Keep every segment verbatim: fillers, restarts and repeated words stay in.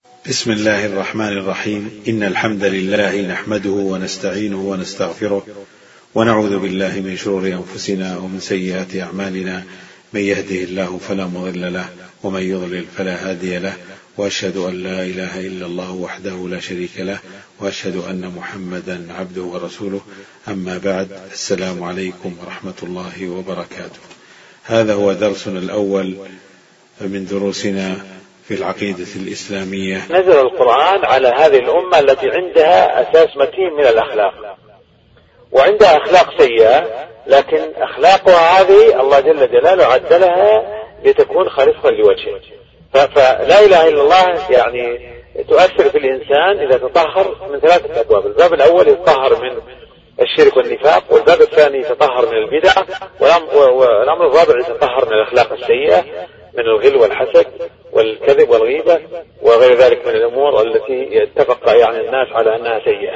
بسم الله الرحمن الرحيم. إن الحمد لله نحمده ونستعينه ونستغفره ونعوذ بالله من شرور أنفسنا ومن سيئات أعمالنا، من يهده الله فلا مضل له ومن يضلل فلا هادي له، وأشهد أن لا إله إلا الله وحده لا شريك له، وأشهد أن محمدا عبده ورسوله. أما بعد، السلام عليكم ورحمة الله وبركاته. هذا هو درسنا الأول من دروسنا في العقيدة الإسلامية. نزل القرآن على هذه الأمة التي عندها أساس متين من الأخلاق، وعندها أخلاق سيئة، لكن أخلاقها هذه الله جل جلاله عدلها لتكون خالصة لوجهه. فلا إله إلا الله يعني تؤثر في الإنسان إذا تطهر من ثلاثة أبواب. الباب الأول يتطهر من الشرك والنفاق، والباب الثاني يتطهر من البدع، والأمر الرابع يتطهر من الأخلاق السيئة من الغل والحسد والكذب والغيبة وغير ذلك من الأمور التي يتفق يعني الناس على أنها سيئة.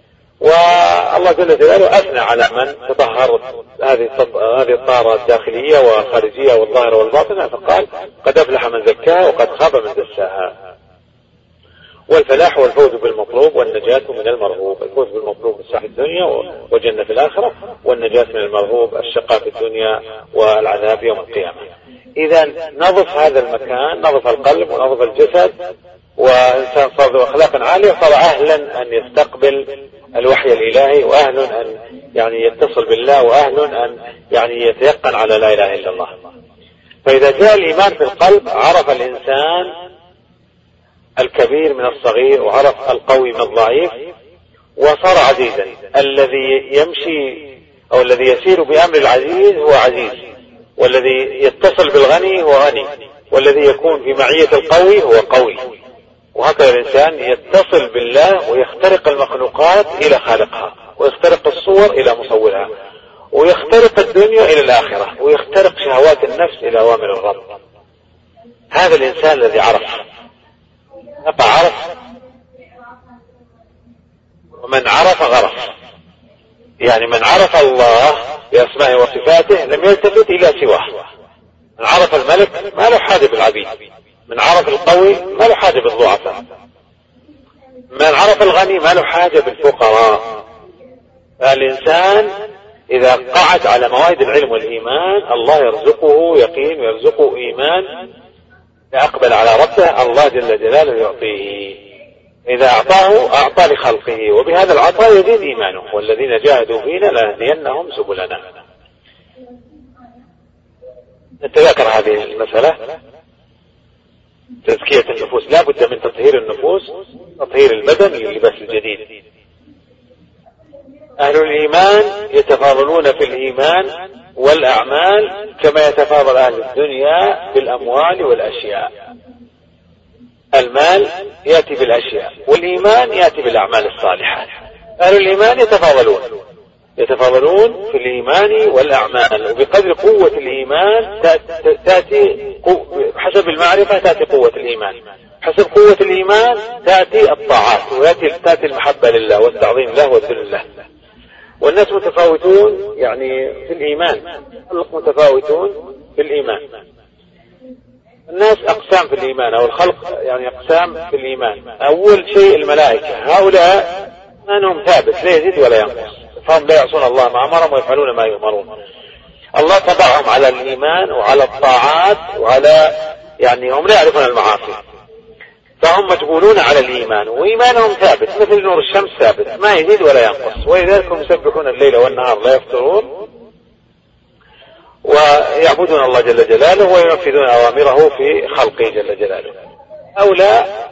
والله جل جلاله أثنى على من تطهر هذه هذه الطهارة الداخلية والخارجية والظاهرة والباطنة، فقال: قد أفلح من زكاها وقد خاب من دساها. والفلاح والفوز بالمطلوب والنجاة من المرغوب. الفوز بالمطلوب السعادة في الدنيا والجنة في الآخرة، والنجاة من المرغوب الشقاء في الدنيا والعذاب يوم القيامة. إذا نظف هذا المكان، نظف القلب ونظف الجسد، وإنسان صار ذو أخلاق عالية، صار أهلا أن يستقبل الوحي الإلهي، وأهل أن يعني يتصل بالله، وأهل أن يعني يتيقن على لا إله إلا الله. فإذا جاء الإيمان في القلب عرف الإنسان الكبير من الصغير، وعرف القوي من الضعيف، وصار عزيزا. الذي يمشي أو الذي يسير بأمر العزيز هو عزيز، والذي يتصل بالغني هو غني، والذي يكون في معية القوي هو قوي. وهكذا الإنسان يتصل بالله ويخترق المخلوقات إلى خالقها، ويخترق الصور إلى مصورها، ويخترق الدنيا إلى الآخرة، ويخترق شهوات النفس إلى أوامر الرب. هذا الإنسان الذي عرف عرف ومن عرف غرف. يعني من عرف الله بأسمائه وصفاته لم يلتفت إلى سواه. من عرف الملك ما له حاجة بالعبيد، من عرف القوي ما له حاجة بالضعفاء، من عرف الغني ما له حاجة بالفقراء. الإنسان إذا قعد على موائد العلم والإيمان الله يرزقه يقين ويرزقه إيمان. إذا أقبل على ربه الله جل جلاله يعطيه. إذا أعطاه أعطى لخلقه، وبهذا العطاء يزيد إيمانه. والذين جاهدوا فينا لنهدينهم سبلنا. نتذكر هذه المسألة، تزكية النفوس. لا بد من تطهير النفوس، تطهير البدن للباس الجديد. أهل الإيمان يتفاضلون في الإيمان والأعمال كما يتفاضل أهل الدنيا بالأموال والأشياء. المال يأتي بالأشياء، والإيمان يأتي بالأعمال الصالحة. أهل الإيمان يتفاضلون يتفاضلون في الإيمان والأعمال، وبقدر قوة الإيمان تأتي حسب المعرفة تأتي قوة الإيمان، حسب قوة الإيمان تأتي الطاعات، وتأتي المحبة لله والتعظيم له والذل له. والناس متفاوتون يعني في الإيمان، الخلق متفاوتون في الإيمان. الناس أقسام في الإيمان، أو الخلق يعني أقسام في الإيمان. أول شيء الملائكة، هؤلاء إيمانهم ثابت لا يزيد ولا ينقص، فهم لا يعصون الله ما أمرهم ويفعلون ما يؤمرون. الله طبعهم على الإيمان وعلى الطاعات، وعلى يعني هم لا يعرفون المعاصي، فهم مجبولون على الإيمان، وإيمانهم ثابت مثل نور الشمس ثابت ما يزيد ولا ينقص. ولذلك هم يسبحون الليل والنهار لا يفترون، ويعبدون الله جل جلاله وينفذون أوامره في خلقه جل جلاله. هؤلاء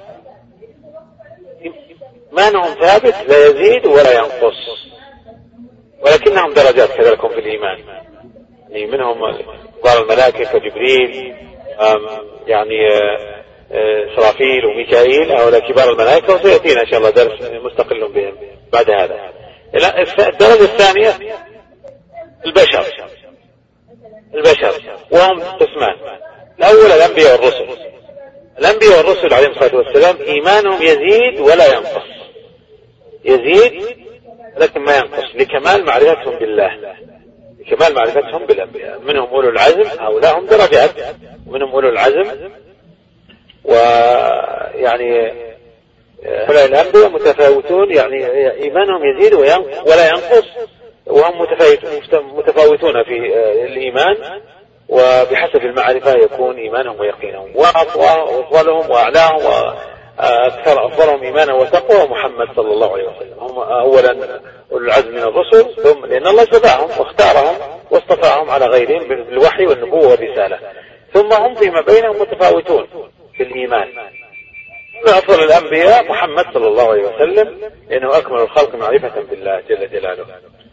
إيمانهم ثابت لا يزيد ولا ينقص، ولكنهم درجات كذلك في الإيمان. يعني منهم بعض الملائكة كجبريل يعني إسرافيل وميكائيل، هؤلاء كبار الملائكة، وسيأتينا إن شاء الله درس مستقل بهم بعد هذا. الدرجة الثانية البشر البشر وهم قسمان. الأول الأنبياء والرسل. الأنبياء والرسل عليهم الصلاة والسلام إيمانهم يزيد ولا ينقص، يزيد لكن ما ينقص، لكمال معرفتهم بالله، لكمال معرفتهم بالأنبياء. منهم أولو العزم، هؤلاء هم درجات، ومنهم أولو العزم و يعني هؤلاء الأنبياء متفاوتون، يعني إيمانهم يزيد ولا ينقص، وهم متفاوتون في الإيمان، وبحسب المعرفة يكون إيمانهم ويقينهم. وأفضلهم وأعلاهم وأكثر أفضلهم إيمانا وتقوى محمد صلى الله عليه وسلم. هم أولا أولو العزم من الرسل، ثم لأن الله اجتباهم واختارهم واصطفاهم على غيرهم بالوحي والنبوة والرسالة، ثم هم فيما بينهم متفاوتون في الإيمان. من أفضل الأنبياء محمد صلى الله عليه وسلم، لأنه أكمل الخلق معرفة بالله جل جلاله.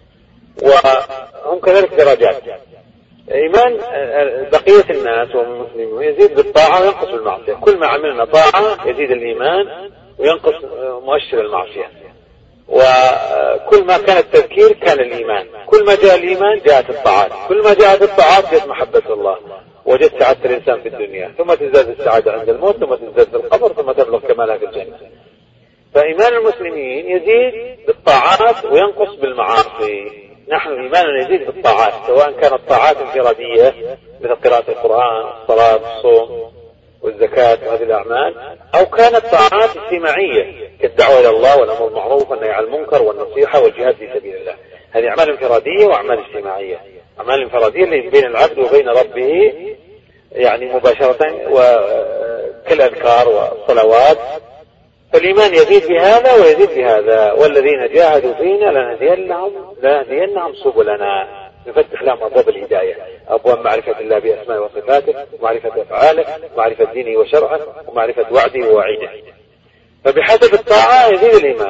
وهم كذلك درجات. إيمان بقية الناس والمسلمين يزيد بالطاعة وينقص بالمعصية. كل ما عملنا طاعة يزيد الإيمان وينقص مؤشر المعصية. وكل ما كان التذكير كان الإيمان. كل ما جاء الإيمان جاءت الطاعات. كل ما جاءت الطاعات جاءت محبة الله، وجدت سعادة الإنسان في الدنيا، ثم تزداد السعادة عند الموت، ثم تزداد في القبر، ثم تبلغ كمالها في الجنة. فإيمان المسلمين يزيد بالطاعات وينقص بالمعاصي. نحن إيماننا يزيد بالطاعات، سواء كانت طاعات انفرادية مثل قراءة القرآن، الصلاة، الصوم والزكاة وهذه الأعمال، أو كانت طاعات اجتماعية كالدعوة إلى الله والأمر بالمعروف والنهي عن المنكر والنصيحة والجهاد في سبيل الله. هذه أعمال انفرادية وأعمال اجتماعية. أعمال انفرادية اللي بين العبد وبين ربه يعني مباشرة، وكالأذكار والصلوات. فالإيمان يزيد بهذا ويزيد بهذا. والذين جاهدوا فينا لنهدينهم لنهدينهم سبلنا، نفتح لهم أبواب الهداية، أبواب معرفة الله بأسمائه وصفاته، ومعرفة أفعاله، ومعرفة دينه وشرعه، ومعرفة وعده ووعيده. فبحسب الطاعة يزيد الإيمان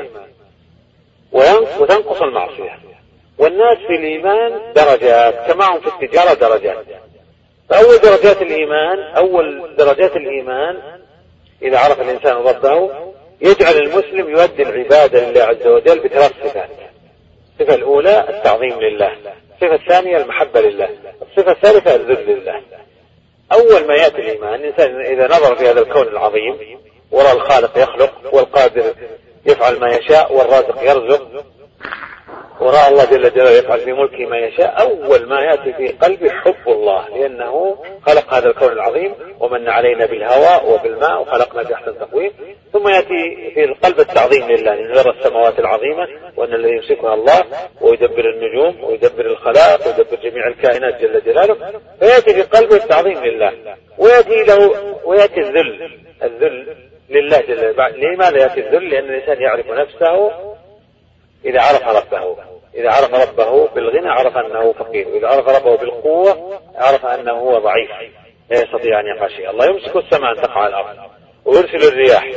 وتنقص المعصية. والناس في الإيمان درجات كما هم في التجارة درجات. فأول درجات الإيمان أول درجات الإيمان إذا عرف الإنسان ربه يجعل المسلم يؤدي العبادة لله عز وجل بثلاث صفات. الصفة الأولى التعظيم لله، الصفة الثانية المحبة لله، الصفة الثالثة الذل لله. أول ما يأتي الإيمان الإنسان إذا نظر في هذا الكون العظيم ورأى الخالق يخلق والقادر يفعل ما يشاء والرازق يرزق، ورأى الله جل جلاله يفعل في ملكه ما يشاء، أول ما يأتي في قلبه حب الله، لأنه خلق هذا الكون العظيم ومن علينا بالهواء وبالماء وخلقنا بأحسن تقويم. ثم يأتي في القلب التعظيم لله، نرى السماوات العظيمة وأن الذي يمسكها الله ويدبر النجوم ويدبر الخلائق ويدبر جميع الكائنات جل جلاله. فيأتي في قلبه التعظيم لله، ويأتي له ويأتي الذل الذل لله جل جلاله. لماذا يأتي الذل؟ لأن الإنسان يعرف نفسه إذا عرف ربه. إذا عرف ربه بالغنى عرف أنه فقير، وإذا عرف ربه بالقوة عرف أنه هو ضعيف لا يستطيع أن يفعل شيء. الله يمسك السماء أن تقع على الأرض، ويرسل الرياح،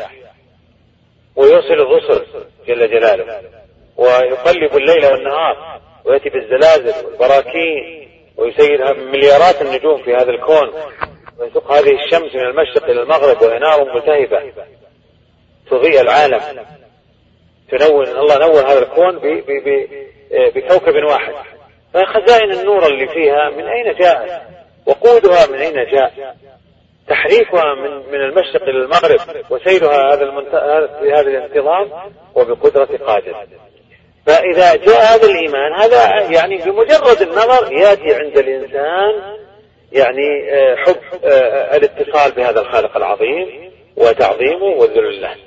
ويرسل الرسل جل جلاله، ويقلب الليل والنهار، ويأتي بالزلازل والبراكين، ويسير مليارات النجوم في هذا الكون، ويسوق هذه الشمس من المشرق إلى المغرب وهي نار ملتهبة تضيء العالم. تنور الله نور هذا الكون بكوكب واحد. فخزائن النور اللي فيها من أين جاءت؟ وقودها من أين جاء؟ تحريكها من من المشرق إلى المغرب وسيرها هذا في هذا الانتظام وبقدرة قادر. فإذا جاء هذا الإيمان هذا يعني بمجرد النظر يأتي عند الإنسان يعني حب الاتصال بهذا الخالق العظيم وتعظيمه والذل له.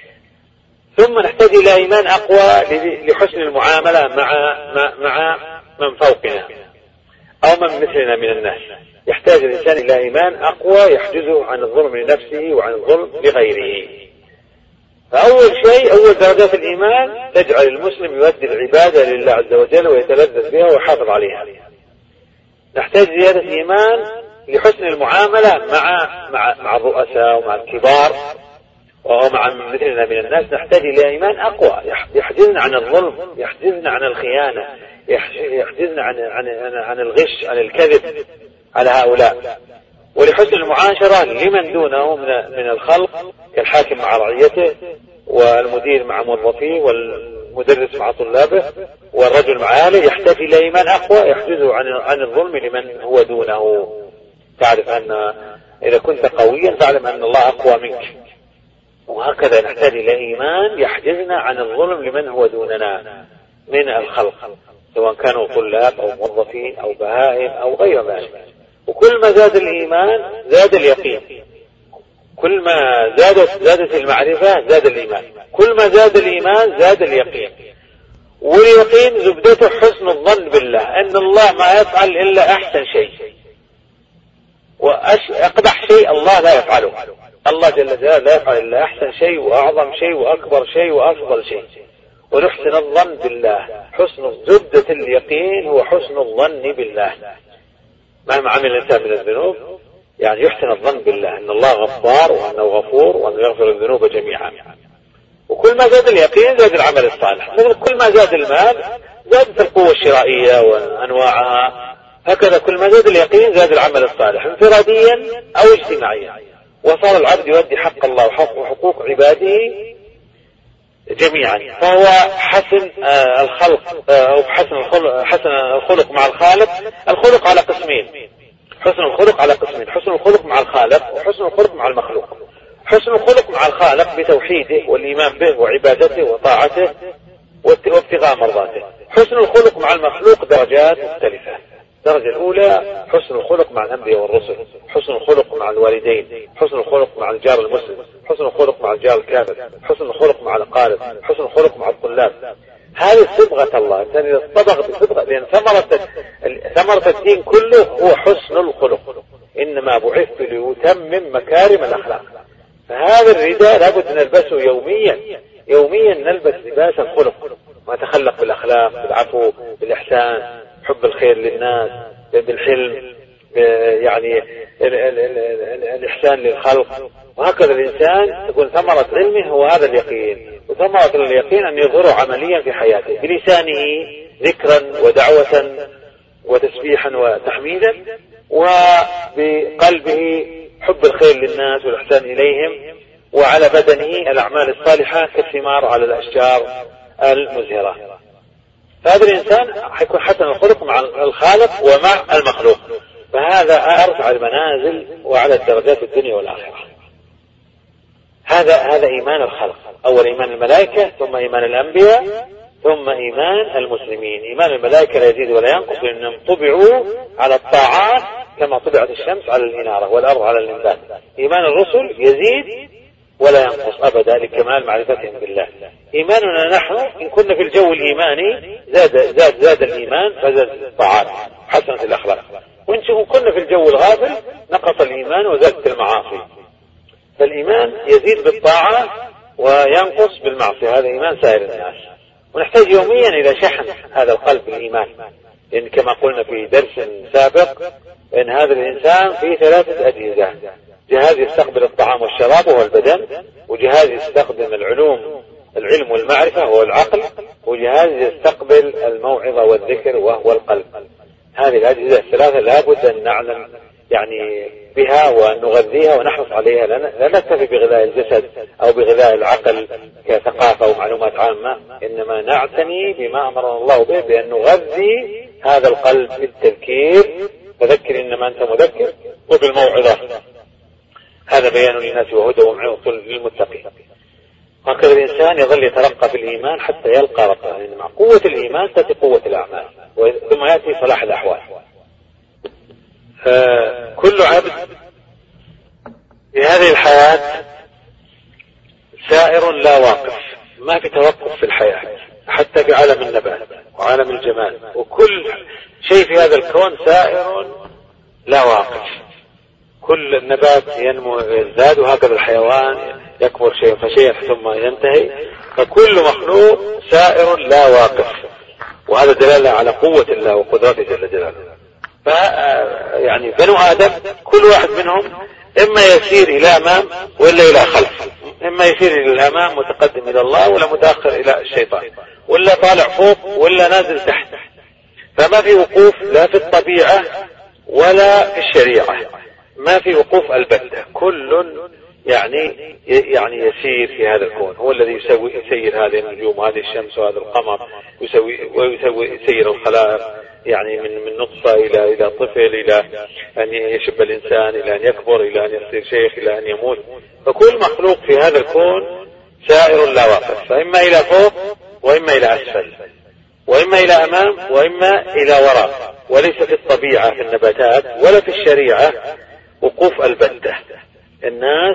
ثم نحتاج إلى إيمان أقوى لحسن المعاملة مع مع من فوقنا أو من مثلنا من الناس. يحتاج الإنسان إلى إيمان أقوى يحجزه عن الظلم لنفسه وعن الظلم لغيره. فأول شيء أول درجات الإيمان تجعل المسلم يؤدي العبادة لله عز وجل ويتلذذ بها ويحافظ عليها. نحتاج زيادة إيمان لحسن المعاملة مع مع مع الرؤساء ومع الكبار ومع مثلنا من الناس. نحتاج إلى إيمان أقوى يحجزنا عن الظلم، يحجزنا عن الخيانة، يحجزنا عن عن عن الغش، عن الكذب على هؤلاء. ولحسن المعاشرة لمن دونه من من الخلق كالحاكم مع رعيته، والمدير مع موظفيه، والمدرس مع طلابه، والرجل مع أهله. يحتاج إلى إيمان أقوى يحجزه عن عن الظلم لمن هو دونه. تعرف أن إذا كنت قويا تعلم أن الله أقوى منك. وهكذا نحتاج إلى إيمان يحجزنا عن الظلم لمن هو دوننا من الخلق، سواء كانوا طلاب أو موظفين أو بهائم أو غير ذلك. وكل ما زاد الإيمان زاد اليقين. كل ما زادت زادت المعرفة زاد الإيمان، كل ما زاد الإيمان زاد اليقين. واليقين زبدته حسن الظن بالله، أن الله ما يفعل إلا أحسن شيء، وأقبح شيء الله لا يفعله. الله جل جلاله لا يفعل إلا أحسن شيء وأعظم شيء وأكبر شيء وأفضل شيء. ونحسن الظن بالله، حسن زبدة اليقين هو حسن الظن بالله. مهما عمل الإنسان من الذنوب يعني يحسن الظن بالله أن الله غفار وأنه غفور وأنه يغفر الذنوب جميعا. وكل ما زاد اليقين زاد العمل الصالح، مثل كل ما زاد المال زادت القوة الشرائية وأنواعها، هكذا كل ما زاد اليقين زاد العمل الصالح انفراديا أو اجتماعيا، وصار العبد يؤدي حق الله وحقوق عباده جميعا. فهو حسن الخلق أو حسن الخلق, حسن الخلق مع الخالق. الخلق على قسمين، حسن الخلق على قسمين، حسن الخلق مع الخالق وحسن الخلق مع المخلوق. حسن الخلق مع الخالق بتوحيده والإيمان به وعبادته وطاعته وابتغاء مرضاته. حسن الخلق مع المخلوق درجات مختلفة. الدرجة الأولى حسن الخلق مع الأنبياء والرسل، حسن الخلق مع الوالدين، حسن الخلق مع الجار المسلم، حسن الخلق مع الجار الكافر، حسن الخلق مع الأقارب، حسن الخلق مع الطلاب. هذه صبغة الله، الإنسان يصطبغ بصبغة، لأن ثمرة ثمرة الدين كله هو حسن الخلق. إنما بعثت ليتمم مكارم الأخلاق. فهذا الرداء لابد نلبسه يوميا، يوميا نلبس لباس الخلق، ما تخلق بالأخلاق، بالعفو، بالإحسان، حب الخير للناس، بالحلم، يعني ال ال ال ال الإحسان للخلق. وهكذا الإنسان تكون ثمرة علمه هو هذا اليقين، وثمرة اليقين أن يظهره عمليا في حياته بلسانه ذكرا ودعوة وتسبيحا وتحميدا، وبقلبه حب الخير للناس والإحسان إليهم، وعلى بدنه الأعمال الصالحة كالثمار على الأشجار المزهرة. فهذا الإنسان حيكون حسن الخلق مع الخالق ومع المخلوق، فهذا أرفع المنازل وعلى الدرجات في الدنيا والآخرة. هذا هذا إيمان الخلق، أول إيمان الملائكة، ثم إيمان الأنبياء، ثم إيمان المسلمين. إيمان الملائكة لا يزيد ولا ينقص، لأنهم طبعوا على الطاعات كما طبعت الشمس على الإنارة والأرض على الإنبات. إيمان الرسل يزيد ولا ينقص أبدا لكمال معرفتهم بالله. إيماننا نحن إن كنا في الجو الإيماني زاد زاد زاد الإيمان فزاد الطاعات حسنة الأخلاق، وإن كنا في الجو الغافل نقص الإيمان وزادت المعاصي. فالإيمان يزيد بالطاعة وينقص بالمعصية، هذا إيمان سائر الناس. ونحتاج يوميا إلى شحن هذا القلب بالإيمان، لأن كما قلنا في درس سابق أن هذا الإنسان فيه ثلاثة أجهزة: جهاز يستقبل الطعام والشراب وهو البدن، وجهاز يستخدم العلوم العلم والمعرفة وهو العقل، وجهاز يستقبل الموعظة والذكر وهو القلب. هذه الأجهزة الثلاثة لابد أن نعلم يعني بها وأن نغذيها ونحرص عليها. لا نكتفي بغذاء الجسد أو بغذاء العقل كثقافة ومعلومات عامة، إنما نعتني بما أمرنا الله به بأن نغذي هذا القلب بالتذكير، فذكر إنما أنت مذكر، وبالموعظة، هذا بيان للناس وهدى وموعظة للمتقين. هكذا الإنسان يظل يترقى في الإيمان حتى يلقى ربه، يعني مع قوة الإيمان تأتي قوة الأعمال، ثم يأتي صلاح الأحوال. كل عبد في هذه الحياة سائر لا واقف، ما في توقف في الحياة، حتى في عالم النبات وعالم الجمال، وكل شيء في هذا الكون سائر لا واقف. كل النبات ينمو ويزداد، وهكذا الحيوان يكبر شيء فشيء ثم ينتهي. فكل مخلوق سائر لا واقف، وهذا دلالة على قوة الله وقدرته جل جلاله. ف يعني بنو آدم كل واحد منهم إما يسير إلى أمام وإلا إلى خلف، إما يسير إلى الأمام متقدم إلى الله ولا متأخر إلى الشيطان، ولا طالع فوق ولا نازل تحت. فما في وقوف لا في الطبيعة ولا في الشريعة، ما في وقوف البتة، كل يعني يعني يسير في هذا الكون. هو الذي يسوي يسير هذه النجوم وهذه الشمس وهذا القمر، يسوي ويسوي يسير الخلائق، يعني من من نطفة إلى إلى طفل، إلى أن يشب الإنسان، إلى أن يكبر، إلى أن يصير شيخ، إلى أن يموت. فكل مخلوق في هذا الكون سائر لا واقف، فإما إلى فوق وإما إلى أسفل، وإما إلى أمام وإما إلى وراء. وليس في الطبيعة في النباتات ولا في الشريعة وقوف البتة. الناس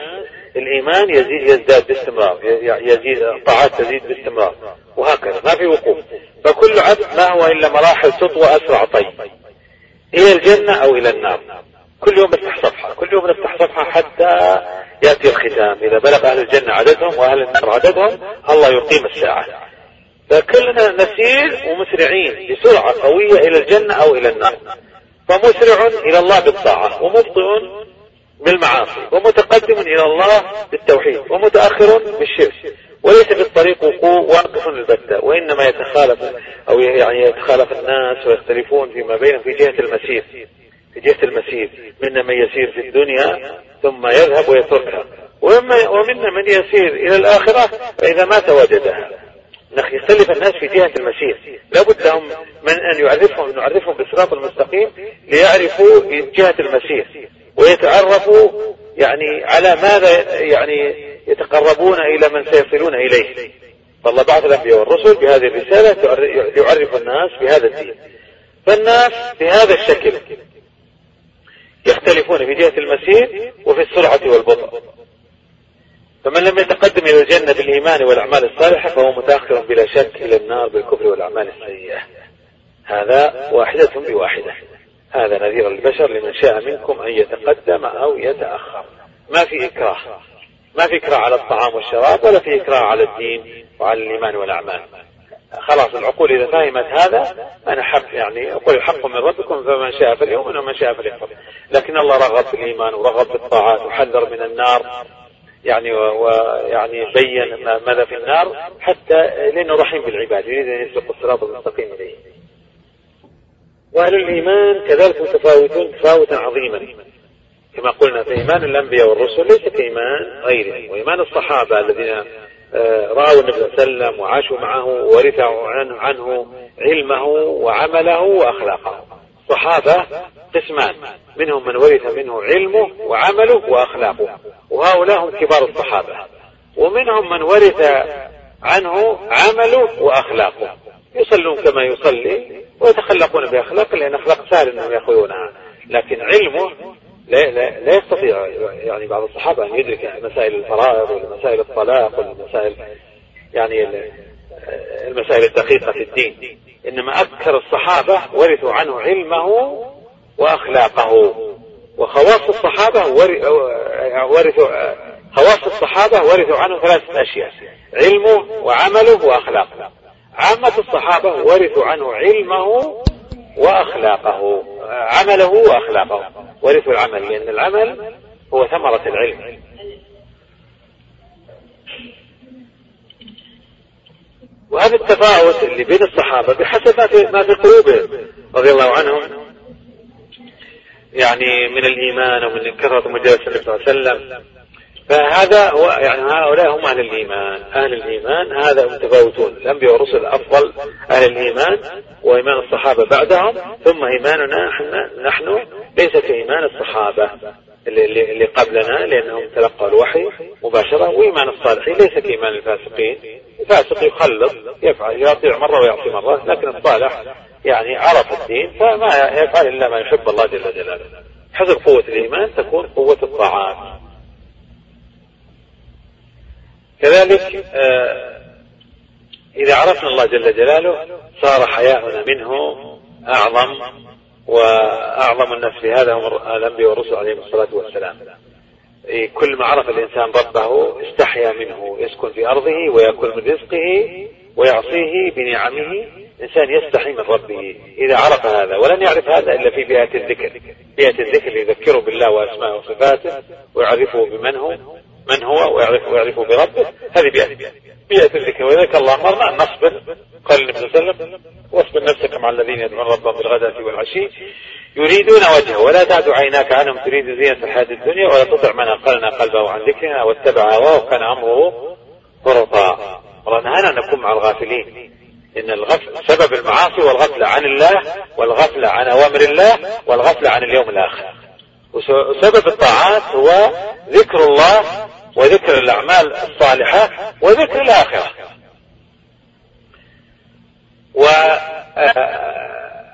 الإيمان يزيد يزداد باستمرار، يزيد الطاعات تزيد باستمرار، وهكذا ما في وقوف. فكل عبد ما هو إلا مراحل تطوى أسرع طي إلى الجنة أو إلى النار. كل يوم نفتح صفحة، كل يوم نفتح صفحة حتى يأتي الختام. إذا بلغ أهل الجنة عددهم وأهل النار عددهم الله يقيم الساعة. فكلنا نسير ومسرعين بسرعة قوية إلى الجنة أو إلى النار. فمسرع إلى الله بالطاعة، ومبطئ بالمعاصي، ومتقدم إلى الله بالتوحيد، ومتأخر بالشرك. وليس في الطريق وقوع واقف البتة، وإنما يتخالف أو يعني يتخالف الناس ويختلفون فيما بينهم في جهة المسير. في جهة المسير منا من يسير في الدنيا ثم يذهب ويتركها، ومنا من يسير إلى الآخرة فإذا مات وجدها. يختلف الناس في جهة المسير، لابد لهم من أن يعرفهم نعرفهم بالصراط المستقيم ليعرفوا جهة المسير، ويتعرفوا يعني على ماذا يعني يتقربون إلى من سيصلون إليه. فالله بعث الأنبياء والرسل بهذه الرسالة يعرف الناس بهذا الدين. فالناس بهذا الشكل يختلفون في جهة المسير وفي السرعة والبطء. فمن لم يتقدم إلى الجنة بالإيمان والأعمال الصالحة فهو متأخر بلا شك إلى النار بالكفر والأعمال السيئة. هذا واحدة بواحدة. هذا نذير البشر لمن شاء منكم أن يتقدم أو يتأخر. ما في إكراه، ما في إكراه على الطعام والشراب، ولا في إكراه على الدين وعلى الإيمان والأعمال. خلاص العقول إذا فهمت هذا أنا حق يعني أقول الحق من ربكم فمن شاء فليؤمن ومن شاء فليكفر. لكن الله رغب في الإيمان ورغب بالطاعات وحذر من النار يعني ويعني بين ماذا في النار حتى لأنه رحيم بالعباد يريد أن يسلك الصراط المستقيم إليه. وأهل الإيمان كذلك متفاوتون تفاوتا عظيما كما قلنا. في إيمان الأنبياء والرسل ليس كإيمان غيرهم. وإيمان الصحابة الذين رأوا النبي صلى الله عليه وسلم وعاشوا معه وورثوا عنه علمه وعمله وأخلاقه. الصحابة قسمان، منهم من ورث منه علمه وعمله وأخلاقه، وهؤلاء هم كبار الصحابة. ومنهم من ورث عنه عمله وأخلاقه، يصلون كما يصلي ويتخلقون بأخلاق لأن أخلاق سهل أنهم يأخذونها، لكن علمه لا, لا, لا يستطيع يعني بعض الصحابة أن يدرك مسائل الفرائض ومسائل الطلاق والمسائل يعني المسائل الدقيقة في الدين. إنما أكثر الصحابة ورثوا عنه علمه وأخلاقه. وخواص الصحابة ورثوا خواص الصحابة ورثوا عنه ثلاثة أشياء: علمه وعمله وأخلاقه. عامة الصحابة ورثوا عنه علمه وأخلاقه، عمله وأخلاقه. ورثوا العمل لأن العمل هو ثمرة العلم. وهذا التفاوت اللي بين الصحابة بحسب ما في, ما في قلوبهم رضي الله عنهم يعني من الإيمان ومن كثرة مجالسة النبي صلى الله عليه وسلم. فهذا هو يعني هؤلاء هم أهل الإيمان. أهل الإيمان هذا متفاوتون. الأنبياء والرسل أفضل أهل الإيمان، وإيمان الصحابة بعدهم، ثم إيماننا نحن ليس كإيمان الصحابة اللي, اللي قبلنا لأنهم تلقوا الوحي مباشرة. وإيمان الصالحين ليس كإيمان الفاسقين. الفاسق يخلط يفعل يطيع مرة ويعصي مرة، لكن الصالح يعني عرف الدين فما يفعل إلا ما يحب الله جل جلاله. حسب قوة الإيمان تكون قوة الطاعات. كذلك آه إذا عرفنا الله جل جلاله صار حياؤنا منه أعظم، وأعظم الناس في هذا هم الأنبياء والرسل عليهم الصلاة والسلام. كل ما عرف الإنسان ربه استحيا منه، يسكن في أرضه ويأكل من رزقه ويعصيه بنعمه. إنسان يستحي من ربه إذا عرف هذا، ولن يعرف هذا إلا في بيئة الذكر. بيئة الذكر يذكره بالله وأسماءه وصفاته ويعرفه بمن هو من هو ويعرفه, ويعرفه بربه. هذه بيئة بيئة الذكر. وذلك الله أمرنا أن نصبر. قال النبي صلى الله عليه وسلم: واصبر نفسك مع الذين يدعون ربهم بالغداة والعشي يريدون وجهه ولا تعد عيناك عنهم تريد زينة الحياة الدنيا ولا تطع من أغفلنا قلبه عن ذكرنا واتبع هواه وكان أمره فرطا. الله نهانا أن نكون مع الغافلين. إن الغفل سبب المعاصي والغفلة عن الله والغفلة عن أوامر الله والغفلة عن اليوم الآخر. وسبب الطاعات هو ذكر الله وذكر الأعمال الصالحة وذكر الآخرة. وأفضل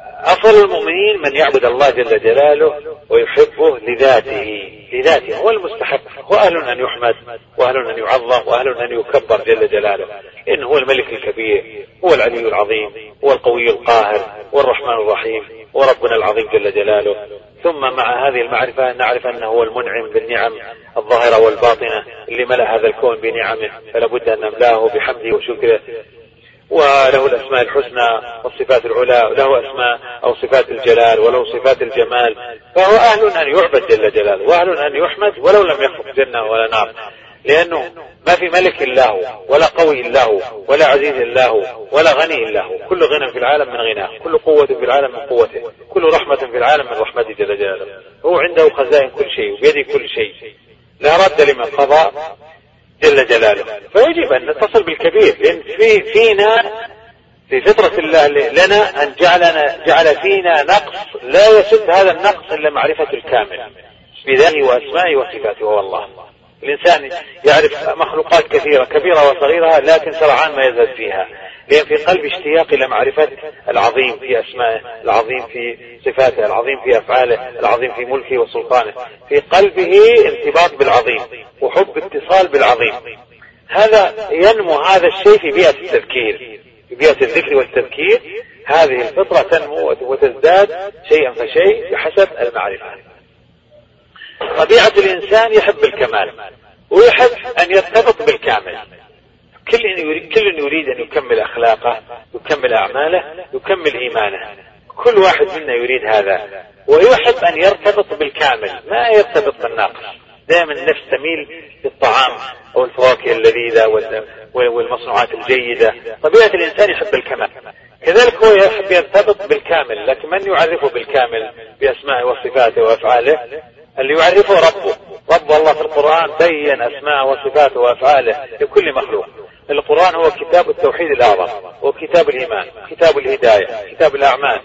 أفضل المؤمنين من يعبد الله جل جلاله ويحبه لذاته لذاته هو المستحق، هو أهل أن يحمد وأهل أن يعظم وأهل أن يكبر جل جلاله، إنه هو الملك الكبير، هو العلي العظيم، هو القوي القاهر، والرحمن الرحيم، وربنا العظيم جل جلاله. ثم مع هذه المعرفة نعرف أنه هو المنعم بالنعم الظاهرة والباطنة اللي ملأ هذا الكون بنعمه، فلا بد أن نملاه بحمده وشكره. وله الأسماء الحسنى والصفات العلى، له أسماء أو صفات الجلال وله صفات الجمال، فهو أهل أن يعبد جل جلاله وأهل أن يحمد ولو لم يخلق جنة ولا نار، لأنه ما في ملك إلا هو، ولا قوي إلا هو، ولا عزيز إلا هو، ولا غني إلا هو. كل غنى في العالم من غناه، كل قوة في العالم من قوته، كل رحمة في العالم من رحمته جل جلاله. هو عنده خزائن كل شيء وبيده كل شيء، لا رد لمن قضى جل جلاله. فيجب أن نتصل بالكبير، لأن في فينا في فطرة الله لنا أن جعلنا جعل فينا نقص لا يسد هذا النقص إلا معرفة الكامل بذاته وأسمائه وصفاته. هو الله. الإنسان يعرف مخلوقات كثيرة كبيرة وصغيرة، لكن سرعان ما يزهد فيها، لأن في قلب اشتياق إلى معرفة العظيم في أسمائه، العظيم في صفاته، العظيم في أفعاله، العظيم في ملكه وسلطانه. في قلبه ارتباط بالعظيم وحب اتصال بالعظيم. هذا ينمو هذا الشيء في بيئة التذكير، في بيئة الذكر والتذكير. هذه الفطرة تنمو وتزداد شيئا فشيء بحسب المعرفة. طبيعة الإنسان يحب الكمال ويحب أن يرتبط بالكامل. كل يريد, كل يريد أن يكمل أخلاقه، يكمل أعماله، يكمل إيمانه. كل واحد منا يريد هذا، ويحب أن يرتبط بالكامل ما يرتبط بالناقص. دائما النفس تميل للطعام أو الفواكه اللذيذة والمصنوعات الجيدة. طبيعة الإنسان يحب الكمال، كذلك هو يحب يرتبط بالكامل. لكن من يعرفه بالكامل بأسمائه وصفاته وأفعاله؟ اللي يعرفه ربه. رب الله في القرآن بين أسماء وصفاته وأفعاله لكل مخلوق. القرآن هو كتاب التوحيد الأعظم، وكتاب الإيمان، كتاب الهداية، كتاب الأعمال،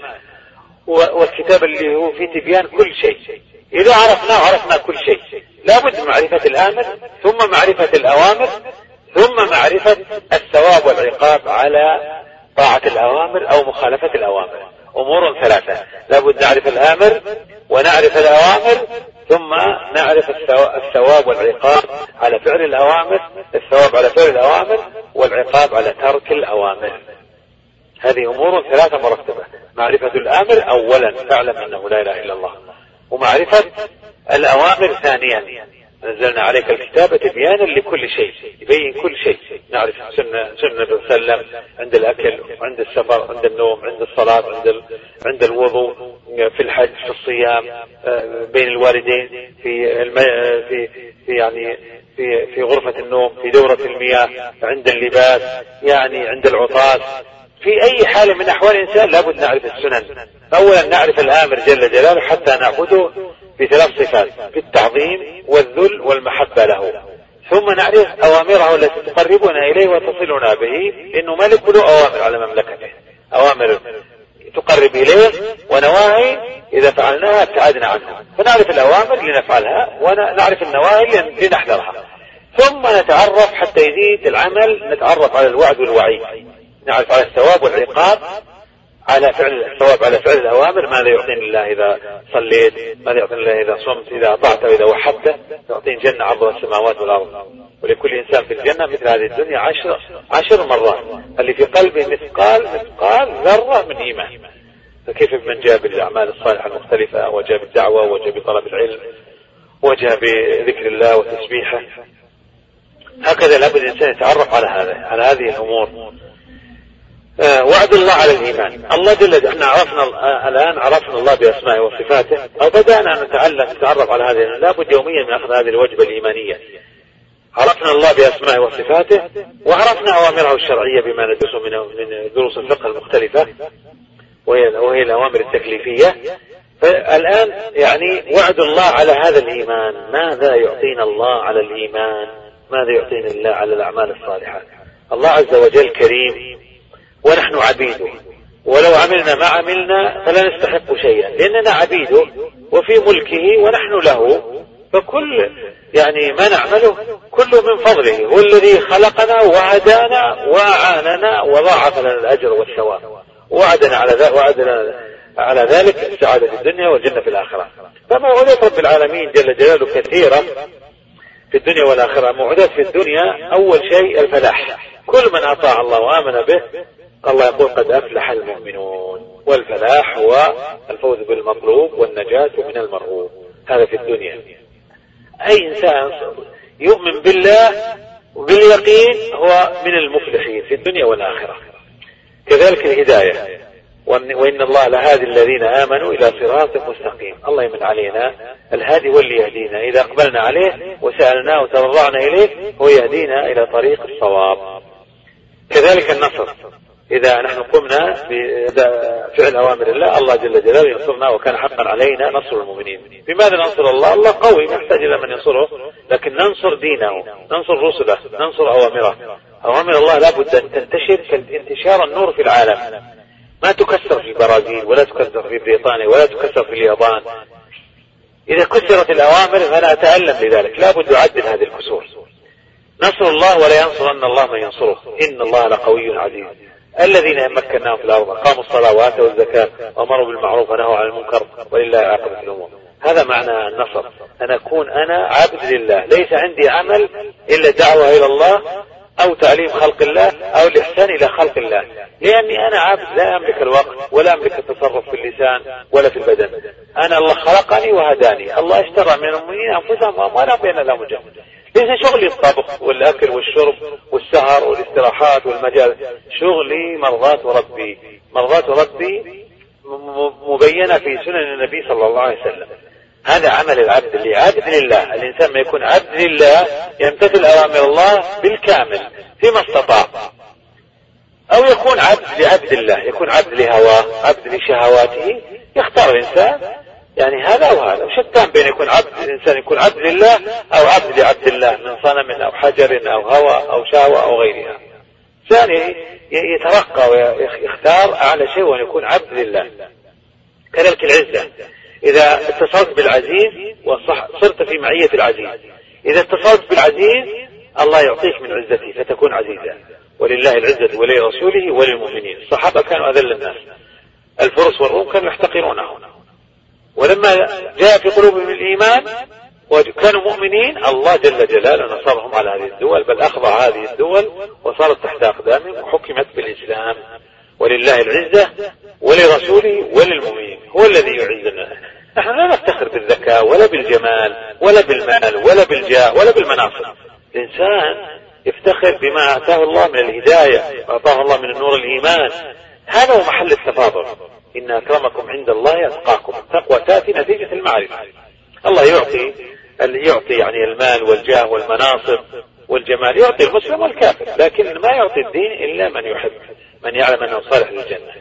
والكتاب اللي هو في تبيان كل شيء. إذا عرفنا عرفنا كل شيء. لابد من معرفة الآمر، ثم معرفة الأوامر، ثم معرفة الثواب والعقاب على طاعة الأوامر أو مخالفة الأوامر. أمور ثلاثة، لابد نعرف الآمر ونعرف الأوامر، ثم نعرف الثواب والعقاب على فعل الأوامر، الثواب على فعل الأوامر، والعقاب على ترك الأوامر. هذه أمور ثلاثة مرتبة. معرفة الآمر أولا، تعلم أنه لا إله إلا الله، ومعرفة الأوامر ثانيا، نزلنا عليك الكتاب تبيانا لكل شيء، يبين كل شيء. نعرف سنة سنة وسلم عند الأكل، عند السفر، عند النوم، عند الصلاة، عند ال... عند الوضوء، في الحج، في الصيام، بين الوالدين، في الم... في في يعني في في غرفة النوم، في دورة المياه، عند اللباس، يعني عند العطاس. في أي حال من أحوال الإنسان لابد نعرف السنن. أولا نعرف الآمر جل جلاله حتى نعبده بثلاث صفات: بالتعظيم والذل والمحبة له. ثم نعرف أوامره التي تقربنا إليه وتصلنا به، إنه ملك له أوامر على مملكته، أوامر تقرب إليه، ونواهي إذا فعلناها ابتعدنا عنها. فنعرف الأوامر لنفعلها، ونعرف النواهي لنحذرها. ثم نتعرف حتى يزيد العمل، نتعرف على الوعد والوعيد، نعرف على الثواب والعقاب على فعل الثواب على فعل الأوامر. ماذا يعطيني الله إذا صليت؟ ماذا يعطيني الله إذا صمت؟ إذا أطعت وإذا وحدت يعطيني جنة عرضها السماوات والأرض، ولكل إنسان في الجنة مثل هذه الدنيا عشر عشر مرات. اللي في قلبه مثقال مثقال ذرة من إيمان. فكيف بمن جاء بالأعمال الصالحة المختلفة، وجاء بالدعوة، وجاء بطلب العلم، وجاء بذكر الله وتسبيحه؟ هكذا لابد الإنسان يتعرف على هذا على هذه الأمور. آه وعد الله على الإيمان. الله جل احنا عرفنا الآن عرفنا الله بأسمائه وصفاته، أو بدأنا أن نتعلم نتعرف على هذه. لابد يوميا من أخذ هذه الوجبة الإيمانية. عرفنا الله بأسمائه وصفاته، وعرفنا أوامره الشرعية بما ندرسه من من دروس الفقه المختلفة، وهي وهي الأوامر التكليفية. فالآن يعني وعد الله على هذا الإيمان. ماذا يعطينا الله على الإيمان؟ ماذا يعطينا الله على الأعمال الصالحة؟ الله عز وجل كريم ونحن عبيده، ولو عملنا ما عملنا فلا نستحق شيئا، لأننا عبيده وفي ملكه ونحن له. فكل يعني ما نعمله كله من فضله. هو الذي خلقنا وهدانا وأعاننا وضاعف لنا الأجر والثواب، وعدنا على ذلك، وعدنا على ذلك السعادة في الدنيا والجنة في الآخرة. فموعودات رب العالمين جل جلاله كثيرة في الدنيا والآخرة. موعودات في الدنيا أول شيء الفلاح، كل من أطاع الله وآمن به الله يقول قد أفلح المؤمنون، والفلاح هو الفوز بالمطلوب والنجاة من المرغوب. هذا في الدنيا. أي إنسان يؤمن بالله وباليقين هو من المفلحين في الدنيا والآخرة. كذلك الهداية، وإن الله لهادي الذين آمنوا إلى صراط مستقيم. الله يمن علينا الهادي واللي يهدينا، إذا أقبلنا عليه وسألناه وتضرعنا إليه هو يهدينا إلى طريق الصواب. كذلك النصر، إذا نحن قمنا بفعل أوامر الله الله جل جلاله ينصرنا، وكان حقا علينا نصر المؤمنين. بماذا ننصر الله؟ الله قوي يحتاج إلى من ينصره، لكن ننصر دينه، ننصر رسله، ننصر أوامره. أوامر الله لابد أن تنتشر كانتشار النور في العالم، ما تكسر في البرازيل ولا تكسر في بريطانيا ولا تكسر في اليابان. إذا كسرت الأوامر فأنا أتألم لذلك، لابد أعدل هذه الكسور. نصر الله ولا ينصرن الله من ينصره، إن الله لقوي عزيز. الذين مكناهم في الأرض قاموا الصلاة وآتوا الزكاة وأمروا بالمعروف ونهوا عن المنكر ولله عاقبة الأمور. هذا معنى النصر، أن أكون أنا عبد لله، ليس عندي عمل إلا دعوة إلى الله أو تعليم خلق الله أو الإحسان إلى خلق الله، لأني أنا عبد لا أملك الوقت ولا أملك التصرف في اللسان ولا في البدن. أنا الله خلقني وهداني، الله اشترى من المؤمنين أنفسهم وأموالهم بأن لهم الجنة. ليس شغلي الطبخ والأكل والشرب والسهر والاستراحات والمجال، شغلي مرضاة ربي. مرضاة ربي مبينة في سنن النبي صلى الله عليه وسلم. هذا عمل العبد اللي عبد لله. الإنسان ما يكون عبد لله يمتثل أوامر الله بالكامل فيما استطاع، أو يكون عبد لعبد الله، يكون عبد لهواه، عبد لشهواته، يختار الإنسان يعني هذا وهذا. وشتان بين يكون عبد الإنسان يكون عبد لله أو عبد لعبد الله من صنم أو حجر أو هوى أو شهوة أو غيرها. ثاني يترقى ويختار أعلى شيء وأن يكون عبد لله. كذلك العزة، إذا اتصلت بالعزيز وصرت في معية العزيز، إذا اتصلت بالعزيز الله يعطيك من عزته فتكون عزيزا. ولله العزة ولرسوله وللمؤمنين. الصحابة كانوا أذل الناس، الفرس والروم كانوا يحتقرونه، ولما جاء في قلوبهم الإيمان وكانوا مؤمنين الله جل جلاله نصرهم على هذه الدول، بل أخضع هذه الدول وصارت تحت أقدامهم وحكمت بالإسلام. ولله العزة ولرسوله وللمؤمنين، هو الذي يعزنا. نحن لا نفتخر بالذكاء ولا بالجمال ولا بالمال ولا بالجاه ولا بالمناصب. الإنسان يفتخر بما أعطاه الله من الهداية وأعطاه الله من النور الإيمان. هذا هو محل التفاضل. إن أكرمكم عند الله أتقاكم. التقوى تأتي نتيجة المعرفة. الله يعطي يعطي يعني المال والجاه والمناصب والجمال، يعطي المسلم والكافر، لكن ما يعطي الدين إلا من يحب، من يعلم أنه صالح للجنة.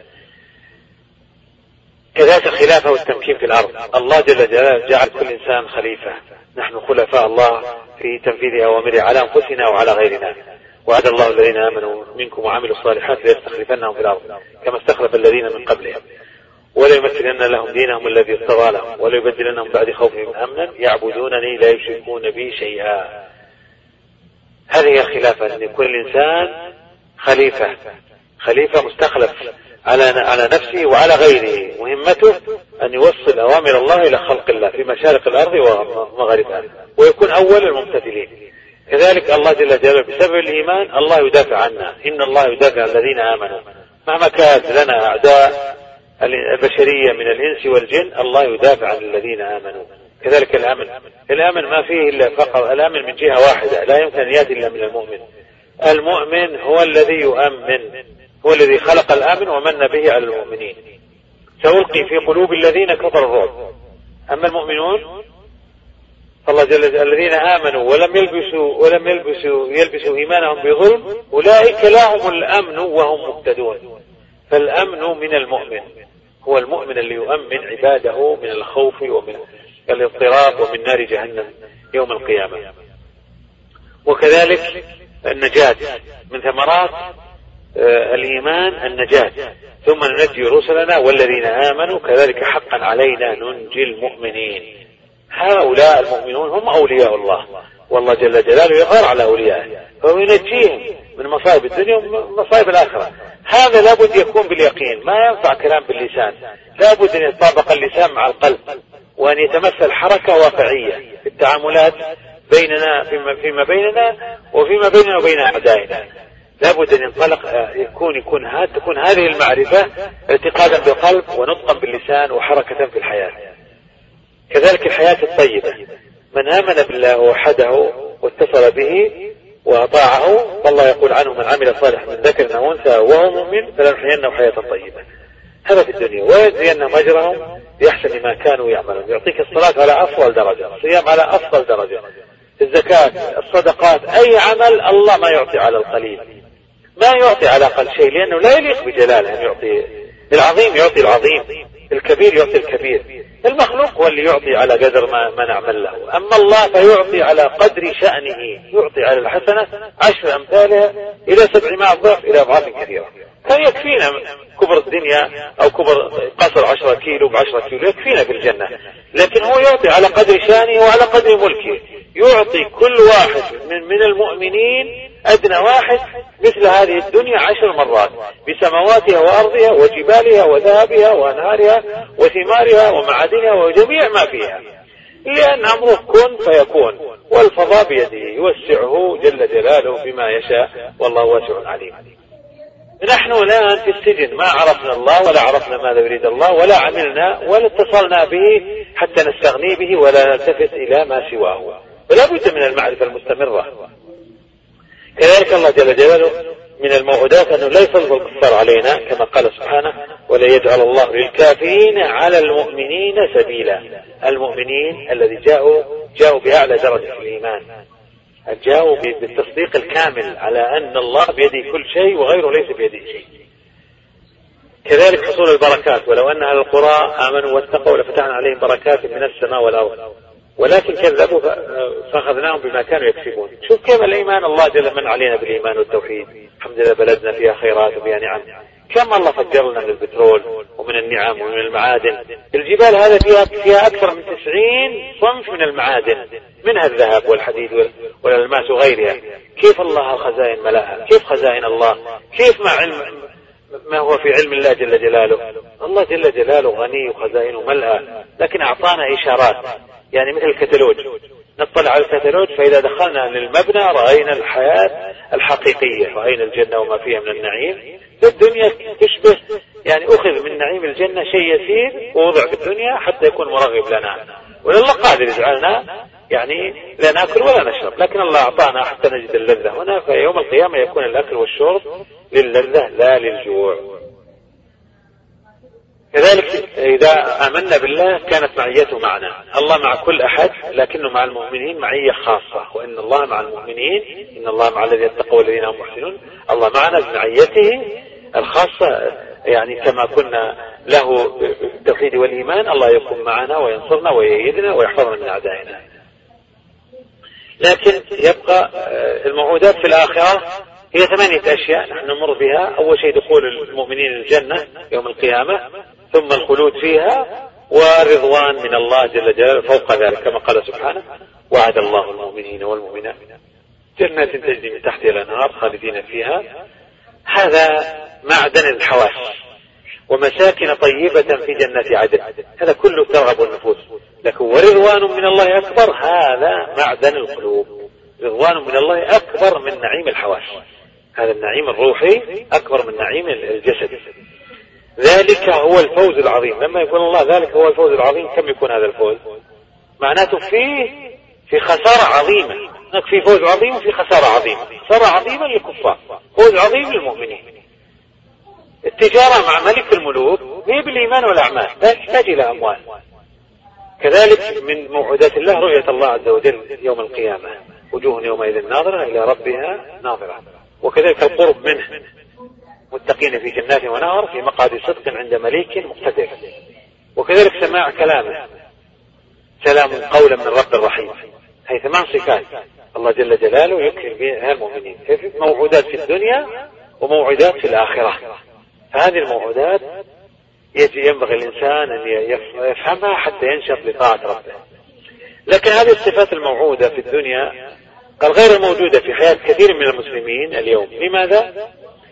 كذلك الخلافة والتمكين في الأرض. الله جل جلاله جعل كل إنسان خليفة، نحن خلفاء الله في تنفيذ أوامره على أنفسنا وعلى غيرنا. وعد الله الذين آمنوا منكم وعملوا الصالحات ليستخلفنهم في الأرض كما استخلف الذين من قبلهم وليمثلن لهم دينهم الذي ارتضى لهم وليبدلنهم بعد خوفهم أمنا يعبدونني لا يشركون بي شيئا. هذه خلافة، أن يكون الإنسان خليفة، خليفة مستخلف على على نفسه وعلى غيره، مهمته أن يوصل أوامر الله إلى خلق الله في مشارق الأرض ومغاربها، ويكون أول الممتثلين. كذلك الله جل جلاله بسبب الإيمان الله يدافع عنا، إن الله يدافع عن الذين آمنوا مهما كانت لنا أعداء البشرية من الإنس والجن، الله يدافع عن الذين آمنوا. كذلك الأمن، الأمن ما فيه إلا فقط الأمن من جهة واحدة، لا يمكن أن يأتي إلا من المؤمن. المؤمن هو الذي يؤمن، هو الذي خلق الأمن ومن به على المؤمنين. سألقي في قلوب الذين كفروا الرعب. أما المؤمنون فالله جل جلاله الذين آمنوا ولم يلبسوا ولم يلبسوا يلبسوا إيمانهم بظلم أولئك لهم الأمن وهم مهتدون. فالأمن من المؤمن، هو المؤمن اللي يؤمن عباده من الخوف ومن الاضطراب ومن نار جهنم يوم القيامة. وكذلك النجاة من ثمرات الإيمان النجاة، ثم ننجي رسلنا والذين آمنوا كذلك حقا علينا ننجي المؤمنين. هؤلاء المؤمنون هم أولياء الله، والله جل جلاله يغار على أوليائه فهو ينجيهم من مصائب الدنيا ومصائب الآخرة. هذا لابد يكون باليقين، ما ينفع كلام باللسان، لابد أن يتطابق اللسان مع القلب، وأن يتمثل حركة واقعية في التعاملات بيننا فيما بيننا وفيما بيننا وبين أعدائنا. لابد أن ينطلق يكون يكون هذا تكون هذه المعرفة اعتقادا بالقلب ونطقا باللسان وحركة في الحياة. كذلك الحياة الطيبة، من آمن بالله ووحده واتصل به وأطاعه، فالله يقول عنه من عمل صالح من ذكر أو أنثى وهو مؤمن فلنحيينه حياة طيبة. هذا في الدنيا، ويجزينهم أجرهم بأحسن ما كانوا يعملون. يعطيك الصلاة على أفضل درجة، الصيام على أفضل درجة، الزكاة، الصدقات، أي عمل الله ما يعطي على القليل، ما يعطي على أقل شيء، لأنه لا يليق بجلاله أن يعطي العظيم، يعطي العظيم، الكبير يعطي الكبير. المخلوق هو اللي يعطي على قدر ما, ما نعمل له، أما الله فيعطي على قدر شأنه، يعطي على الحسنة عشر أمثالها إلى سبعمائة ضعف إلى أضعاف كثيرة. كان يكفينا كبر الدنيا أو كبر قصر عشرة كيلو بعشرة كيلو يكفينا في الجنة، لكن هو يعطي على قدر شأنه وعلى قدر ملكه. يعطي كل واحد من, من المؤمنين أدنى واحد مثل هذه الدنيا عشر مرات، بسماواتها وأرضها وجبالها وذهبها وأنهارها وثمارها ومعادنها وجميع ما فيها، لأن أمره كن فيكون، والفضاء بيده يوسعه جل جلاله بما يشاء، والله واسع عليم. نحن الآن في السجن، ما عرفنا الله ولا عرفنا ماذا يريد الله ولا عملنا ولا اتصلنا به حتى نستغني به ولا نلتفت إلى ما سواه، ولا بد من المعرفة المستمرة. كذلك الله جل جلاله من الموعودات أنه لا يسلط الكفار علينا كما قال سبحانه ولا يجعل الله للكافرين على المؤمنين سبيلا. المؤمنين الذي جاءوا جاءوا بأعلى درجة في الإيمان، جاءوا بالتصديق الكامل على أن الله بيده كل شيء وغيره ليس بيده شيء. كذلك حصول البركات، ولو أن أهل القرى آمنوا واتقوا لفتحنا عليهم بركات من السماء والأرض ولكن كذبوا فأخذناهم بما كانوا يكسبون. شوف كيف الإيمان، الله جل من علينا بالإيمان والتوحيد، الحمد لله بلدنا فيها خيرات وفيها نعم. كم الله فجر لنا من البترول ومن النعم ومن المعادن. الجبال هذا فيها, فيها أكثر من تسعين صنف من المعادن، منها الذهب والحديد والألماس وغيرها. كيف الله خزائن ملاها، كيف خزائن الله، كيف ما علم ما هو في علم الله جل جلاله. الله جل جلاله غني وخزائنه ملأى، لكن أعطانا إشارات، يعني مثل الكتالوج، نطلع على الكتالوج فإذا دخلنا للمبنى رأينا الحياة الحقيقية، رأينا الجنة وما فيها من النعيم. الدنيا تشبه يعني أخذ من نعيم الجنة شيء يسير ووضع في الدنيا حتى يكون مرغب لنا، ولله قادر يجعلنا يعني لا نأكل ولا نشرب، لكن الله أعطانا حتى نجد اللذة هنا. فيوم القيامة يكون الأكل والشرب للذة لا للجوع. كذلك إذا آمنا بالله كانت معيته معنا، الله مع كل أحد لكنه مع المؤمنين معية خاصة، وإن الله مع المؤمنين، إن الله مع الذين اتقوا والذين هم محسنون. الله معنا بمعيته الخاصة، يعني كما كنا له بالتوحيد والإيمان الله يكون معنا وينصرنا ويأيدنا ويحفظنا من أعدائنا. لكن يبقى الموعودات في الآخرة هي ثمانية أشياء نحن نمر بها. أول شيء دخول المؤمنين الجنة يوم القيامة، ثم الخلود فيها، ورضوان من الله جل جلاله فوق ذلك كما قال سبحانه وعد الله المؤمنين والمؤمنات جنات تجري من تحتها الأنهار خالدين فيها. هذا معدن الحواس، ومساكن طيبة في جنة عدن، هذا كله ترغب النفوس. لكن ورضوان من الله أكبر، هذا معدن القلوب. رضوان من الله أكبر من نعيم الحواس، هذا النعيم الروحي أكبر من نعيم الجسد. ذلك هو الفوز العظيم. لما يقول الله ذلك هو الفوز العظيم، كم يكون هذا الفوز؟ معناته فيه في خسارة عظيمة، هناك في فوز عظيم وفي خسارة عظيمة. خسارة عظيمة للكفار، فوز عظيم للمؤمنين. التجارة مع ملك الملوك هي بالإيمان والأعمال، لا تحتاج إلى أموال. كذلك من موعودات الله رؤية الله عز وجل يوم القيامة، وجوه يومئذ ناظرة إلى ربها ناظرة. وكذلك القرب منه، متقين في جنات ونهر في مقعد صدق عند مليك مقتدر. وكذلك سماع كلامه، سلام قولا من رب الرحيم. هي ثمان صفات الله جل جلاله يكرم بها المؤمنين، موعودات في الدنيا وموعودات في الآخرة. فهذه الموعودات ينبغي الإنسان أن يفهمها حتى ينشط لطاعة ربه. لكن هذه الصفات الموعودة في الدنيا قال غير موجودة في حياة كثير من المسلمين اليوم. لماذا؟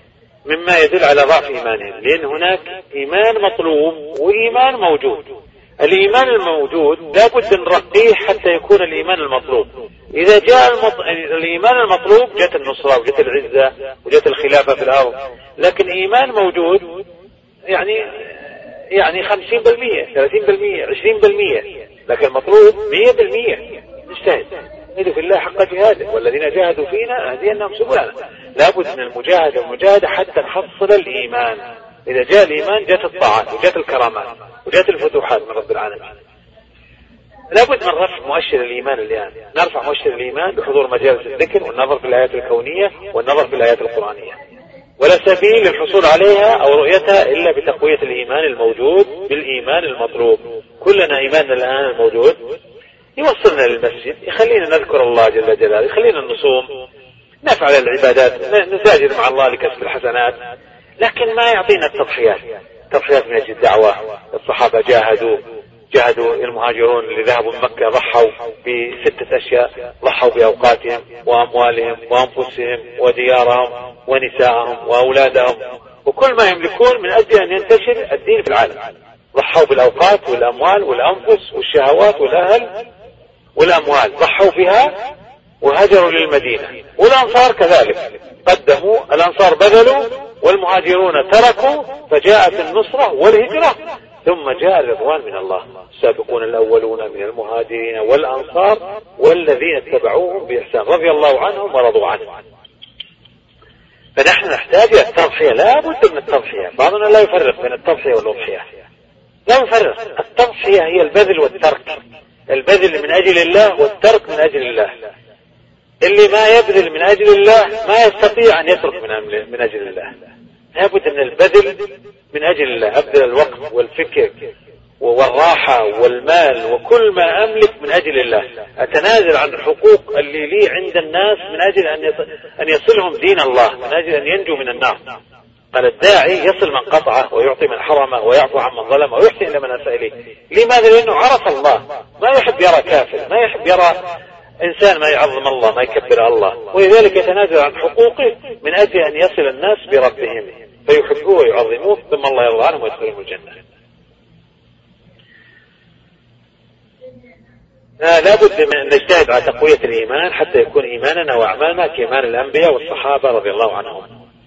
مما يدل على ضعف إيمانهم، لأن هناك إيمان مطلوب وإيمان موجود. الإيمان الموجود لا بد نرقيه حتى يكون الإيمان المطلوب. إذا جاء المط... الإيمان المطلوب جاءت النصرة وجاءت العزة وجاءت الخلافة في الأرض، لكن إيمان موجود يعني يعني خمسين بالمئة ثلاثين بالمئة عشرين بالمئة، لكن المطلوب مئة بالمئة. نجتهد نجد في الله حق جهاده، والذين جاهدوا فينا هديناهم سبلنا. لابد من المجاهدة والمجاهدة حتى نحصل الإيمان. إذا جاء الإيمان جاءت الطاعات وجاءت الكرامات وجاءت الفتوحات من رب العالمين. لابد من رفع مؤشر الإيمان الآن. نرفع مؤشر الإيمان بحضور مجالس الذكر والنظر في الآيات الكونية والنظر في الآيات القرآنية، ولا سبيل للحصول عليها أو رؤيتها إلا بتقوية الإيمان الموجود بالإيمان المطلوب. كلنا إيماننا الآن الموجود يوصلنا للمسجد، يخلينا نذكر الله جل جلاله، يخلينا نصوم، نفعل العبادات، نتاجر مع الله لكسب الحسنات، لكن ما يعطينا التضحيات. تضحيات من أجل الدعوة. الصحابة جاهدوا جاهدوا المهاجرون اللي ذهبوا من مكة ضحوا بستة أشياء، ضحوا بأوقاتهم وأموالهم وأنفسهم وديارهم ونسائهم وأولادهم وكل ما يملكون من أجل أن ينتشر الدين في العالم. ضحوا بالأوقات والأموال والأنفس والشهوات والأهل والأموال، ضحوا بها وهجروا للمدينة. والأنصار كذلك قدموا، الأنصار بذلوا والمهاجرون تركوا، فجاءت النصرة والهجرة، ثم جاء الرضوان من الله. السابقون الأولون من المهاجرين والأنصار والذين اتبعوهم بإحسان رضي الله عنهم ورضوا عنه. فنحن نحتاج إلى التضحية، لا بد من التضحية. بعضنا لا يفرق بين التضحية والأضحية، لا يفرق. التضحية هي البذل والترك، البذل من أجل الله والترك من أجل الله. اللي ما يبذل من أجل الله ما يستطيع أن يترك من من أجل الله. لابد من البذل من أجل الله. أبذل الوقت والفكر والراحة والمال وكل ما أملك من أجل الله. أتنازل عن الحقوق اللي لي عند الناس من أجل أن يصلهم دين الله، من أجل أن ينجوا من النار. قال الداعي يصل من قطعه ويعطي من حرمه ويعفو عن من ظلمه ويحسن إلى من أساء إليه. لماذا؟ لأنه عرف الله، ما يحب يرى كافر، ما يحب يرى إنسان ما يعظم الله، ما يكبر الله، ولذلك يتنازل عن حقوقه من أجل أن يصل الناس بربهم فيحبوه ويعظموه، ثم الله يرضى عنهم ويدخلهم الجنة. لا بد من أن نجتهد على تقوية الإيمان حتى يكون إيماننا وأعمالنا كإيمان الأنبياء والصحابة رضي الله عنهم.